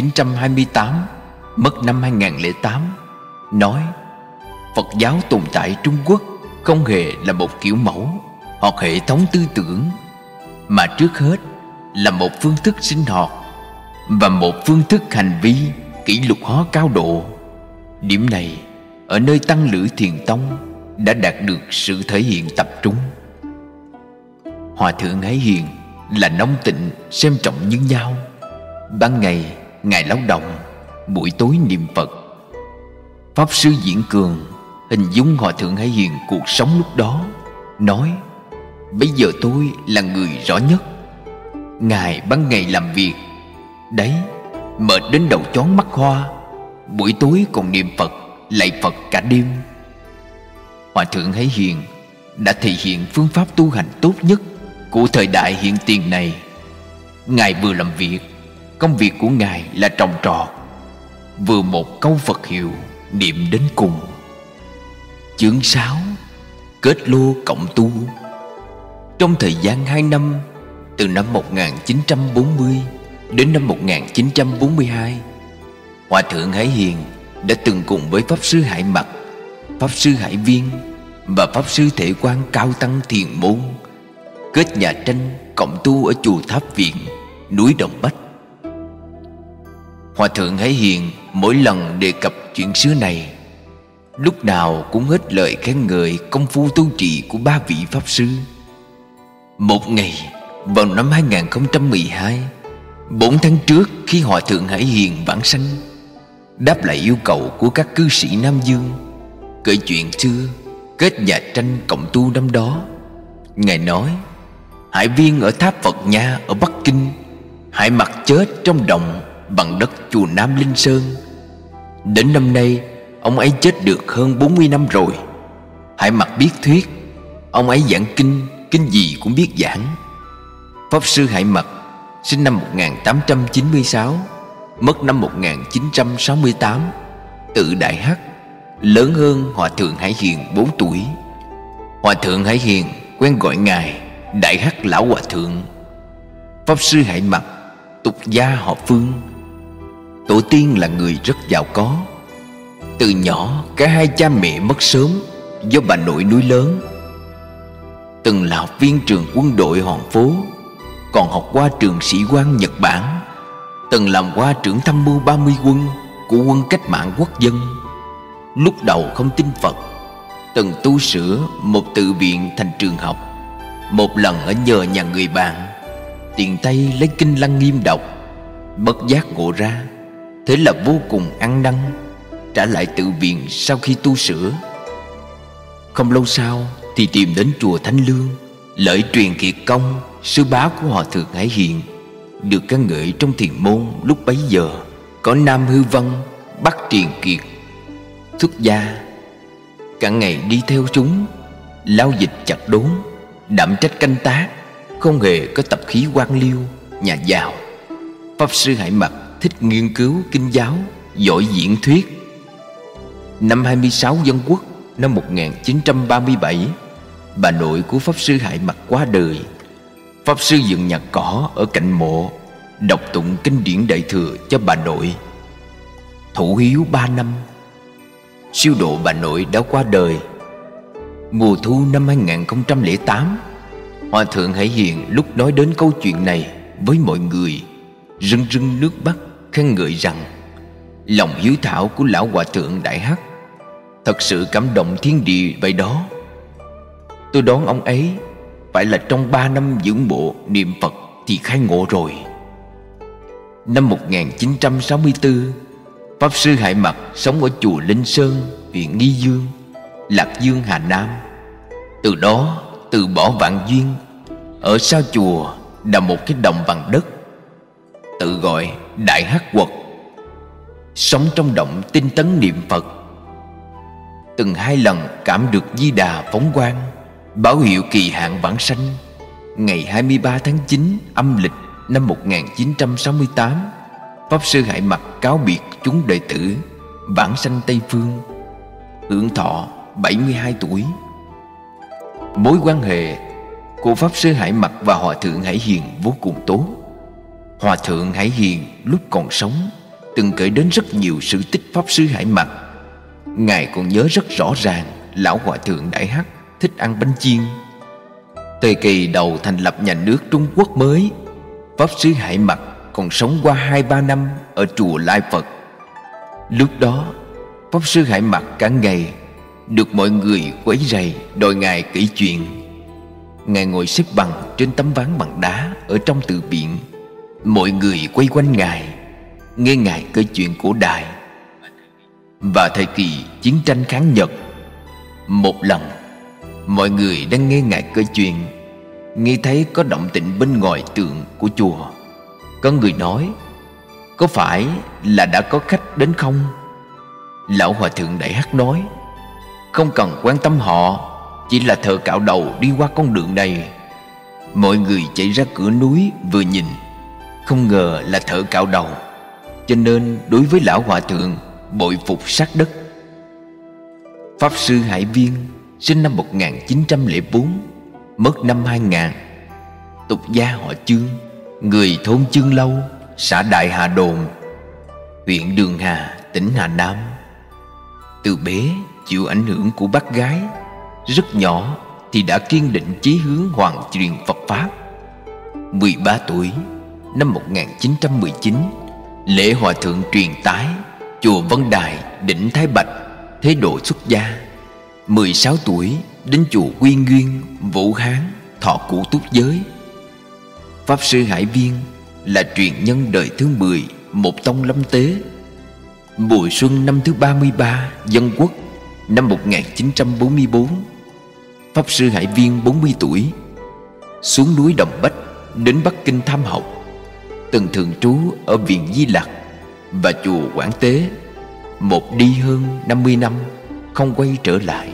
1928, mất năm 2008, nói: Phật giáo tồn tại Trung Quốc không hề là một kiểu mẫu hoặc hệ thống tư tưởng, mà trước hết là một phương thức sinh hoạt và một phương thức hành vi kỷ luật hóa cao độ. Điểm này ở nơi Tăng Lữ Thiền Tông đã đạt được sự thể hiện tập trung. Hòa thượng Hải Hiền là nông tịnh xem trọng như nhau. Ban ngày ngài lao động, buổi tối niệm Phật. Pháp Sư Diễn Cường hình dung Hòa thượng Hải Hiền cuộc sống lúc đó, nói: bây giờ tôi là người rõ nhất. Ngài ban ngày làm việc đấy, mệt đến đầu chón mắt hoa, buổi tối còn niệm Phật, lạy Phật cả đêm. Hòa thượng Hải Hiền đã thể hiện phương pháp tu hành tốt nhất của thời đại hiện tiền này. Ngài vừa làm việc, công việc của ngài là trồng trọt, vừa một câu Phật hiệu niệm đến cùng. Chương 6: kết lô cộng tu. Trong thời gian 2 năm, từ năm 1940 đến năm 1942, Hòa thượng Hải Hiền đã từng cùng với Pháp Sư Hải Mặc, Pháp Sư Hải Viên và Pháp Sư Thể Quang Cao Tăng Thiền Môn kết nhà tranh cộng tu ở chùa Tháp Viện, núi Đồng Bách. Hòa thượng Hải Hiền mỗi lần đề cập chuyện xưa này, lúc nào cũng hết lời khen ngợi công phu tu trì của ba vị Pháp Sư. Một ngày vào năm 2012, 4 tháng trước, khi Hòa thượng Hải Hiền vãng sanh, đáp lại yêu cầu của các cư sĩ Nam Dương, kể chuyện xưa kết nhà tranh cộng tu năm đó, ngài nói: Hải Viên ở Tháp Phật Nha ở Bắc Kinh, Hải Mặc chết trong đồng bằng đất chùa Nam Linh Sơn. Đến năm nay ông ấy chết được hơn 40 năm rồi. Hải Mặc biết thuyết, ông ấy giảng kinh, kinh gì cũng biết giảng. Pháp Sư Hải Mặc sinh năm 1896, mất năm 1968, tự Đại Hắc, lớn hơn Hòa thượng Hải Hiền 4 tuổi. Hòa thượng Hải Hiền quen gọi ngài Đại Hắc Lão Hòa Thượng. Pháp Sư Hải Mặc tục gia họ Phương, tổ tiên là người rất giàu có. Từ nhỏ cả hai cha mẹ mất sớm do bà nội nuôi lớn. Từng là học viên trường quân đội Hoàng Phố, còn học qua trường sĩ quan Nhật Bản. Từng làm qua trưởng tham mưu 30 quân của quân cách mạng quốc dân. Lúc đầu không tin Phật, từng tu sửa một tự viện thành trường học. Một lần ở nhờ nhà người bạn, tiện tay lấy kinh Lăng Nghiêm đọc, bất giác ngộ ra, thế là vô cùng ăn năn, trả lại tự viện sau khi tu sửa. Không lâu sau thì tìm đến chùa Thanh Lương, lợi truyền kiệt công, sư bá của Hòa Thượng Hải Hiền, được ca ngợi trong thiền môn lúc bấy giờ. Có Nam Hư Vân, Bắc Truyền Kiệt xuất gia, cả ngày đi theo chúng, lao dịch chặt đốn, đảm trách canh tác, không hề có tập khí quan liêu, nhà giàu. Pháp sư Hải Mặc thích nghiên cứu kinh giáo, giỏi diễn thuyết. Năm 26 Dân Quốc năm 1937, bà nội của Pháp sư Hải Mặc qua đời. Pháp sư dựng nhà cỏ ở cạnh mộ, đọc tụng kinh điển Đại Thừa cho bà nội. Thụ hiếu 3 năm, siêu độ bà nội đã qua đời. Mùa thu năm 2008, Hòa Thượng Hải Hiền lúc nói đến câu chuyện này với mọi người, rưng rưng nước mắt khen ngợi rằng lòng hiếu thảo của lão Hòa Thượng Đại Hắc thật sự cảm động thiên địa vậy đó. Tôi đoán ông ấy phải là trong 3 năm dưỡng bộ niệm Phật thì khai ngộ rồi. Năm 1964, Pháp sư Hải Mặc sống ở chùa Linh Sơn, huyện Nghi Dương, Lạc Dương, Hà Nam. Từ đó từ bỏ vạn duyên, ở sau chùa là một cái đồng bằng đất, tự gọi Đại Hắc Quật, sống trong động tinh tấn niệm Phật. Từng 2 lần cảm được Di Đà phóng quang, báo hiệu kỳ hạn vãng sanh. Ngày 23 tháng 9 âm lịch năm 1968, Pháp sư Hải Mặc cáo biệt chúng đệ tử, vãng sanh Tây Phương, hưởng thọ 72 tuổi. Mối quan hệ của Pháp sư Hải Mặc và Hòa Thượng Hải Hiền vô cùng tốt. Hòa Thượng Hải Hiền lúc còn sống từng kể đến rất nhiều sự tích Pháp sư Hải Mặc. Ngài còn nhớ rất rõ ràng lão Hòa Thượng Đại Hắc thích ăn bánh chiên. Thời kỳ đầu thành lập nhà nước Trung Quốc mới, Pháp sư Hải Mặc còn sống qua 2-3 năm ở chùa Lai Phật. Lúc đó Pháp sư Hải Mặc cả ngày được mọi người quấy rầy đòi Ngài kể chuyện. Ngài ngồi xếp bằng trên tấm ván bằng đá ở trong tự viện. Mọi người quay quanh Ngài, nghe Ngài kể chuyện cổ đại và thời kỳ chiến tranh kháng Nhật. Một lần, mọi người đang nghe Ngài kể chuyện, nghe thấy có động tĩnh bên ngoài tượng của chùa. Có người nói: "Có phải là đã có khách đến không?" Lão Hòa Thượng Đại Hắc nói: "Không cần quan tâm họ, chỉ là thợ cạo đầu đi qua con đường này." Mọi người chạy ra cửa núi vừa nhìn, không ngờ là thợ cạo đầu, cho nên đối với lão Hòa Thượng bội phục sát đất. Pháp sư Hải Viên sinh năm 1904, mất năm 2000, tục gia họ Chương, người thôn Chương Lâu, xã Đại Hà Đồn, huyện Đường Hà, tỉnh Hà Nam. Từ bé chịu ảnh hưởng của bác gái, rất nhỏ thì đã kiên định chí hướng hoàn truyền Phật Pháp. 13 tuổi, năm 1919, lễ Hòa Thượng truyền tái, chùa Vân Đài, đỉnh Thái Bạch, thế độ xuất gia. 16 tuổi, đến chùa Quy Nguyên, Vũ Hán, thọ cụ túc giới. Pháp sư Hải Viên là truyền nhân đời thứ 10 một tông Lâm Tế. Mùa xuân năm thứ 33 Dân Quốc năm 1944, Pháp sư Hải Viên 40 tuổi, xuống núi Đồng Bách đến Bắc Kinh tham học, từng thường trú ở viện Di Lặc và chùa Quảng Tế, một đi hơn 50 năm không quay trở lại.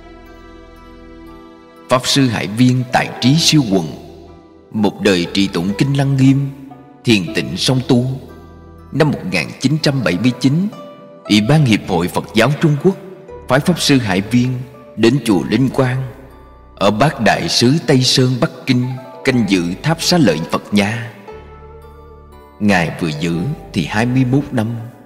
Pháp sư Hải Viên tài trí siêu quần, một đời trì tụng kinh Lăng Nghiêm, thiền tịnh song tu. Năm 1979, Ủy ban Hiệp hội Phật giáo Trung Quốc phái Pháp sư Hải Viên đến chùa Linh Quang ở Bát Đại Sứ Tây Sơn, Bắc Kinh, canh giữ tháp Xá Lợi Phật Nha. Ngài vừa giữ thì 21 năm.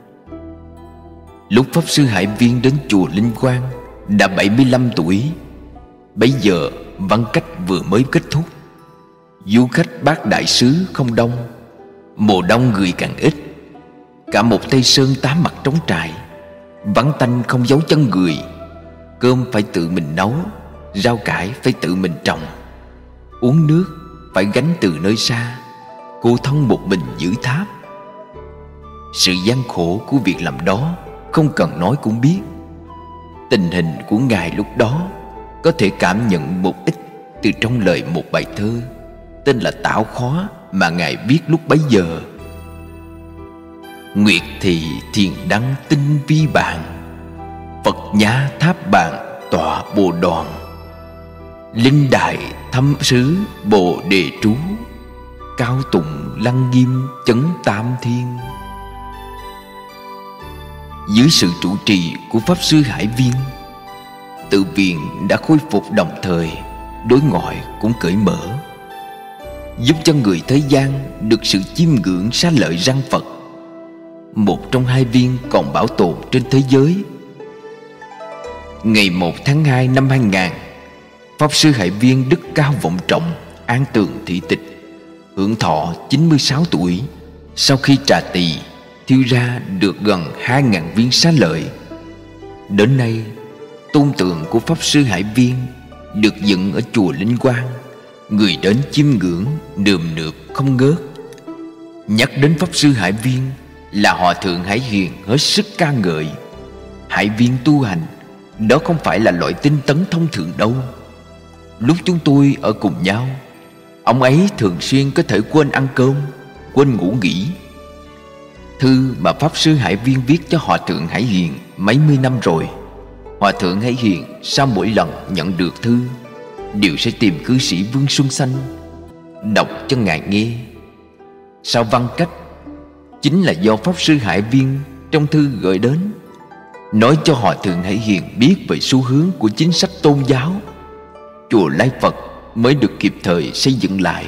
Lúc Pháp sư Hải Viên đến chùa Linh Quang đã 75 tuổi. Bấy giờ văn cách vừa mới kết thúc, du khách Bát Đại Sứ không đông, mùa đông người càng ít. Cả một Tây Sơn 8 mặt trống trải, vắng tanh không dấu chân người. Cơm phải tự mình nấu, rau cải phải tự mình trồng, uống nước phải gánh từ nơi xa. Cô thân một mình giữ tháp. Sự gian khổ của việc làm đó không cần nói cũng biết. Tình hình của Ngài lúc đó có thể cảm nhận một ít từ trong lời một bài thơ tên là Tảo Khó mà Ngài viết lúc bấy giờ. Nguyệt thì thiền đăng tinh vi bàn, Phật nhã tháp bàn tọa bồ đoàn. Linh đài thâm sứ bồ đề trú, Cao tụng lăng nghiêm chấn tam thiên. Dưới sự trụ trì của Pháp Sư Hải Viên, tự viện đã khôi phục đồng thời đối ngoại cũng cởi mở, giúp cho người thế gian được sự chiêm ngưỡng xá lợi răng Phật, một trong hai viên còn bảo tồn trên thế giới. Ngày 1 tháng 2 năm 2000, Pháp Sư Hải Viên đức cao vọng trọng an tường thị tịch, hưởng thọ 96 tuổi, sau khi trà tỳ thiêu ra được gần 2.000 viên xá lợi. Đến nay, tôn tượng của Pháp Sư Hải Viên được dựng ở chùa Linh Quang, người đến chiêm ngưỡng nườm nượp không ngớt. Nhắc đến Pháp Sư Hải Viên là Hòa Thượng Hải Hiền hết sức ca ngợi. Hải Viên tu hành, đó không phải là loại tinh tấn thông thường đâu. Lúc chúng tôi ở cùng nhau, ông ấy thường xuyên có thể quên ăn cơm, quên ngủ nghỉ. Thư mà Pháp Sư Hải Viên viết cho Hòa Thượng Hải Hiền mấy mươi năm rồi, Hòa Thượng Hải Hiền sau mỗi lần nhận được thư đều sẽ tìm cư sĩ Vương Xuân Xanh đọc cho Ngài nghe. Sau văn cách chính là do Pháp Sư Hải Viên trong thư gửi đến, nói cho Hòa Thượng Hải Hiền biết về xu hướng của chính sách tôn giáo. Chùa Lai Phật mới được kịp thời xây dựng lại.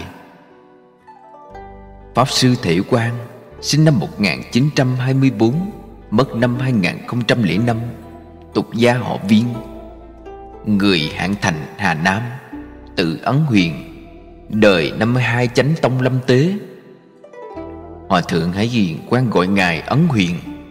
Pháp Sư Thể Quang sinh năm 1924, mất năm 2005, tục gia họ Viên, người Hạng Thành, Hà Nam, tự Ấn Huyền, đời 52 Chánh Tông Lâm Tế. Hòa Thượng Hải Hiền quan gọi Ngài Ấn Huyền.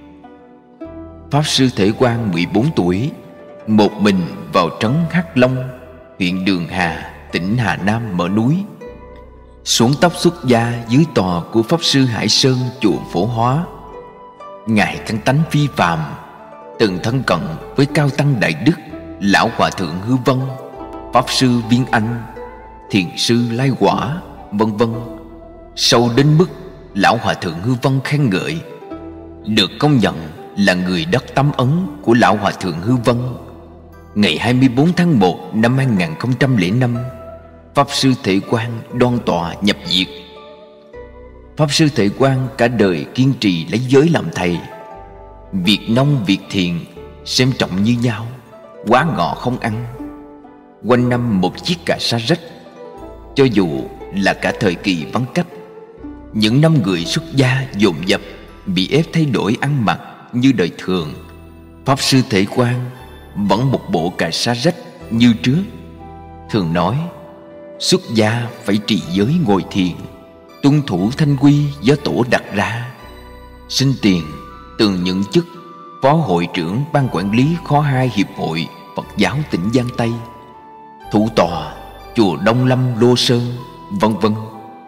Pháp Sư Thể Quang 14 tuổi, một mình vào trấn Hắc Long, huyện Đường Hà, tỉnh Hà Nam mở núi, xuống tóc xuất gia dưới tòa của Pháp Sư Hải Sơn chùa Phổ Hóa. Ngài căn tánh phi phàm, từng thân cận với cao tăng đại đức Lão Hòa Thượng Hư Vân, Pháp Sư Viên Anh, Thiền sư Lai Quả, vân vân, sâu đến mức Lão Hòa Thượng Hư Vân khen ngợi, được công nhận là người đắc tấm ấn của Lão Hòa Thượng Hư Vân. Ngày 24 tháng 1 năm 2005, Pháp Sư Thể Quang đoan tọa nhập diệt. Pháp Sư Thể Quang cả đời kiên trì lấy giới làm thầy. Việc nông việc thiện xem trọng như nhau, quá ngọ không ăn. Quanh năm một chiếc cà sa rách. Cho dù là cả thời kỳ vắng cách, những năm người xuất gia dồn dập bị ép thay đổi ăn mặc như đời thường, Pháp Sư Thể Quang vẫn một bộ cà sa rách như trước. Thường nói xuất gia phải trì giới ngồi thiền, tuân thủ thanh quy do tổ đặt ra. Sinh tiền từng nhận chức Phó hội trưởng ban quản lý khóa 2 Hiệp hội Phật giáo tỉnh Giang Tây, thủ tọa chùa Đông Lâm Lô Sơn, vân vân.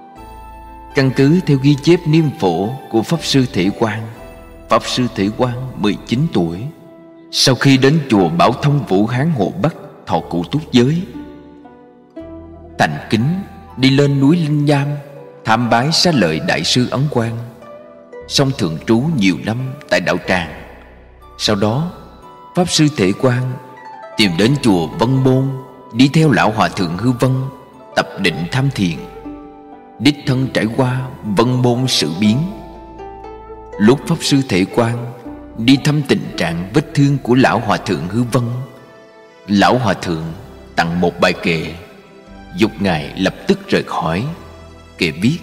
Căn cứ theo ghi chép niêm phổ của Pháp Sư Thể Quang, Pháp Sư Thể Quang 19 tuổi, sau khi đến chùa Bảo Thông Vũ Hán Hồ Bắc thọ cụ túc giới, thành kính đi lên núi Linh Nham tham bái xá lợi Đại sư Ấn Quang, xong thường trú nhiều năm tại đạo tràng. Sau đó Pháp Sư Thể Quang tìm đến chùa Vân Môn, đi theo Lão Hòa Thượng Hư Vân tập định tham thiền, đích thân trải qua Vân Môn sự biến. Lúc Pháp Sư Thể Quang đi thăm tình trạng vết thương của Lão Hòa Thượng Hư Vân, Lão Hòa Thượng tặng một bài kệ, dục Ngài lập tức rời khỏi. Kệ viết: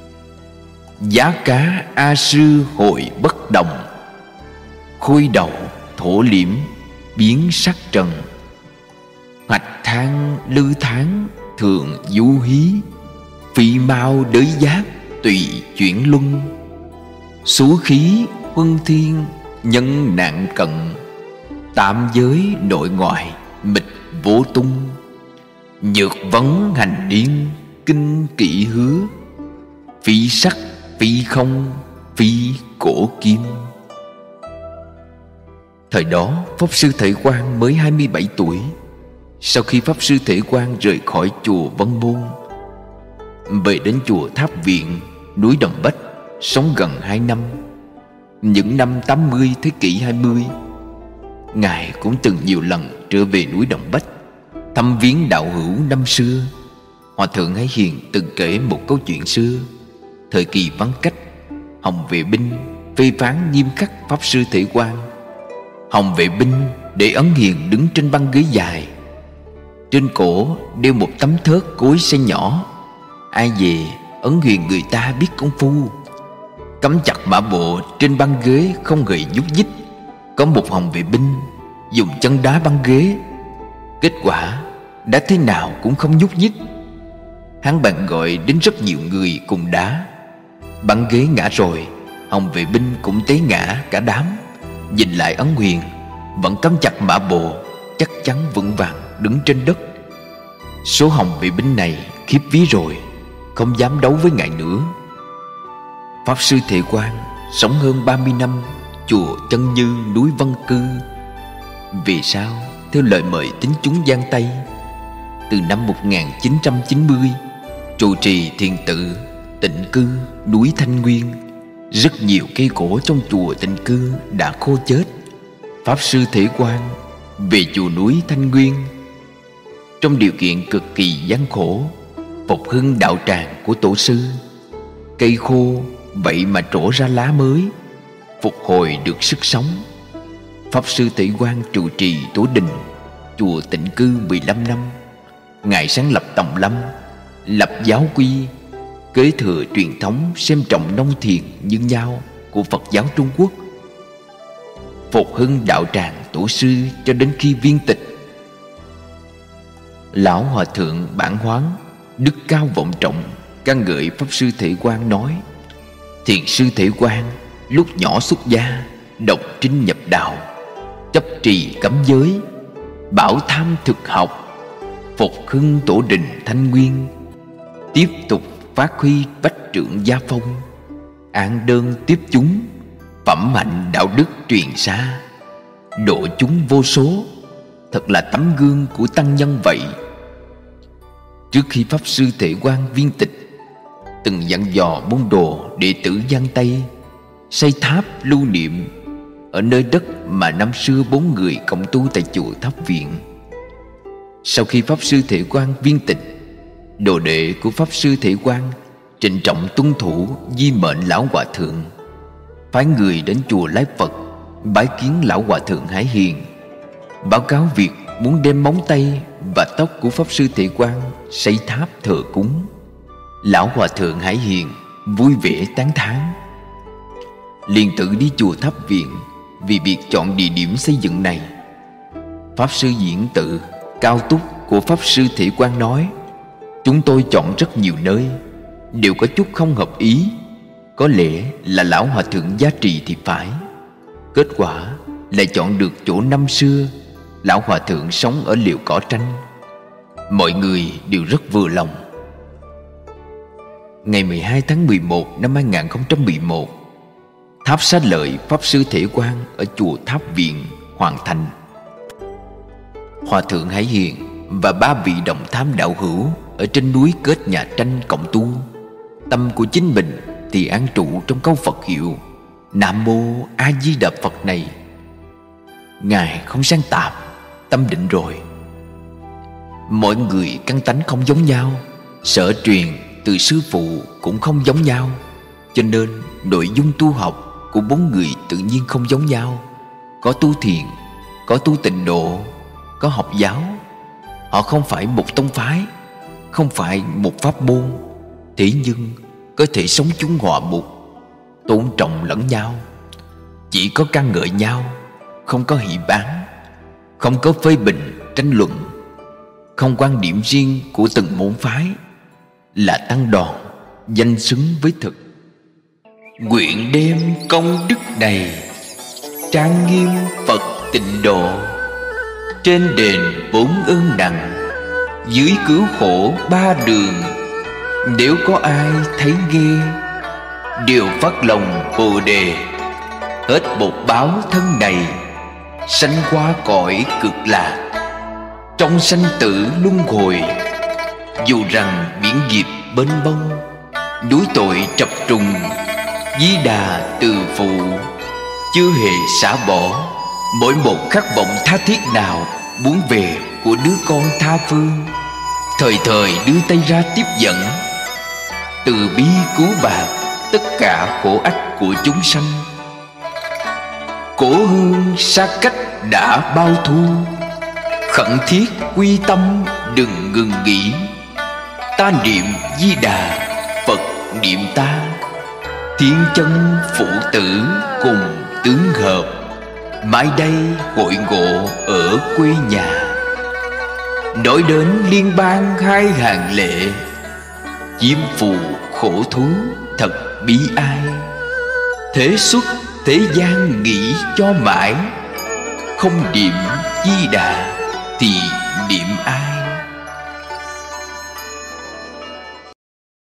giá cá A Sư hội bất đồng, khôi đầu thổ liễm biến sắc trần, hoạch thang lư tháng thường du hí, phi mau đới giác tùy chuyển luân, số khí huân thiên nhân nạn cận, tam giới nội ngoại mịch vô tung, nhược vấn hành điên kinh kỵ hứa, phi sắc phi không phi cổ kim. Thời đó Pháp Sư Thể Quang mới 27 tuổi. Sau khi Pháp Sư Thể Quang rời khỏi chùa Vân Môn, về đến chùa Tháp Viện, núi Đồng Bách, sống gần 2 năm. Những năm 80 thế kỷ 20, Ngài cũng từng nhiều lần trở về núi Đồng Bách thăm viếng đạo hữu năm xưa. Hòa thượng Hải Hiền từng kể một câu chuyện xưa. Thời kỳ vắng cách, Hồng Vệ Binh phê phán nghiêm khắc Pháp Sư Thể Quang. Hồng Vệ Binh để Ấn Hiền đứng trên băng ghế dài, trên cổ đeo một tấm thớt cối xay nhỏ. Ai về Ấn Hiền người ta biết công phu, cắm chặt mã bộ trên băng ghế không hề nhúc nhích. Có một Hồng Vệ Binh dùng chân đá băng ghế, kết quả đã thế nào cũng không nhúc nhích. Hắn bèn gọi đến rất nhiều người cùng đá. Băng ghế ngã rồi, Hồng Vệ Binh cũng té ngã cả đám. Nhìn lại Ấn Huyền vẫn cắm chặt mã bộ, chắc chắn vững vàng đứng trên đất. Số Hồng Vệ Binh này khiếp vía rồi, không dám đấu với ngài nữa. Pháp Sư Thể Quang sống hơn 30 năm chùa Chân Như, núi Vân Cư. Vì sao? Theo lời mời tín chúng Giang Tây, từ năm 1990 trụ trì thiền tự tịnh cư núi Thanh Nguyên. Rất nhiều cây cổ trong chùa tịnh cư đã khô chết. Pháp Sư Thể Quang về chùa núi Thanh Nguyên trong điều kiện cực kỳ gian khổ, phục hưng đạo tràng của tổ sư. Cây khô vậy mà trổ ra lá mới, phục hồi được sức sống. Pháp Sư Thể Quang trụ trì tổ đình chùa tịnh cư 15 năm. Ngài sáng lập tòng lâm, lập giáo quy, kế thừa truyền thống xem trọng nông thiền như nhau của Phật giáo Trung Quốc, phục hưng đạo tràng tổ sư cho đến khi viên tịch. Lão Hòa Thượng Bản Hoán đức cao vọng trọng ca ngợi Pháp Sư Thể Quang nói: Thiền sư Thể Quang lúc nhỏ xuất gia, độc trinh nhập đạo, chấp trì cấm giới, bảo tham thực học, phục hưng tổ đình Thanh Nguyên, tiếp tục phát huy bách trượng gia phong, an đơn tiếp chúng, phẩm hạnh đạo đức truyền xa, độ chúng vô số. Thật là tấm gương của tăng nhân vậy. Trước khi Pháp Sư Thể Quang viên tịch, từng dặn dò môn đồ đệ tử Giang Tây xây tháp lưu niệm ở nơi đất mà năm xưa 4 người cộng tu tại chùa Tháp Viện. Sau khi Pháp Sư Thể Quang viên tịch, đồ đệ của Pháp Sư Thể Quang trịnh trọng tuân thủ di mệnh Lão Hòa Thượng, phái người đến chùa Lái Phật bái kiến Lão Hòa Thượng Hải Hiền, báo cáo việc muốn đem móng tay và tóc của Pháp Sư Thể Quang xây tháp thờ cúng. Lão Hòa Thượng Hải Hiền vui vẻ tán thán, liền tự đi chùa Tháp Viện vì việc chọn địa điểm xây dựng này. Pháp Sư Diễn Tự cao túc của Pháp Sư Thể Quang nói: Chúng tôi chọn rất nhiều nơi, đều có chút không hợp ý. Có lẽ là Lão Hòa Thượng giá trị thì phải. Kết quả lại chọn được chỗ năm xưa Lão Hòa Thượng sống ở liều cỏ tranh. Mọi người đều rất vừa lòng. Ngày 12 tháng 11 năm 2011, tháp Xá Lợi Pháp Sư Thể Quang ở chùa Tháp Viện hoàn thành. Hòa Thượng Hải Hiền và 3 vị đồng tham đạo hữu ở trên núi kết nhà tranh cộng tu. Tâm của chính mình thì an trụ trong câu Phật hiệu Nam Mô A Di Đà Phật này. Ngài không sang tạp, tâm định rồi. Mọi người căn tánh không giống nhau, sở truyền từ sư phụ cũng không giống nhau, cho nên nội dung tu học của 4 người tự nhiên không giống nhau. Có tu thiền, có tu tịnh độ, có học giáo. Họ không phải một tông phái, không phải một pháp môn, thế nhưng có thể sống chung hòa mục, tôn trọng lẫn nhau. Chỉ có ca ngợi nhau, không có hỷ bán, không có phê bình, tranh luận, không quan điểm riêng của từng môn phái, là tăng đoàn, danh xứng với thực. Nguyện đem công đức này trang nghiêm Phật tịnh độ, trên đền 4 ơn nặng, dưới cứu khổ 3 đường. Nếu có ai thấy nghe, đều phát lòng Bồ Đề, hết bột báo thân này, sanh qua cõi cực lạc. trong sanh tử luân hồi. Dù rằng biển nghiệp bênh bông, núi tội trập trùng, Di Đà từ phụ, chưa hề xả bỏ mỗi một khát vọng tha thiết nào muốn về của đứa con tha phương. Thời thời đưa tay ra tiếp dẫn, từ bi cứu bạc tất cả khổ ách của chúng sanh. Cổ hương xa cách đã bao thu, khẩn thiết quy tâm đừng ngừng nghỉ. Ta niệm Di Đà, Phật niệm ta, thiên chân phụ tử cùng tướng hợp, mãi đây hội ngộ ở quê nhà. Nói đến liên bang hai hàng lệ, chiếm phù khổ thú thật bi ai. Thế xuất thế gian nghĩ cho mãi, không niệm Di Đà thì niệm ai?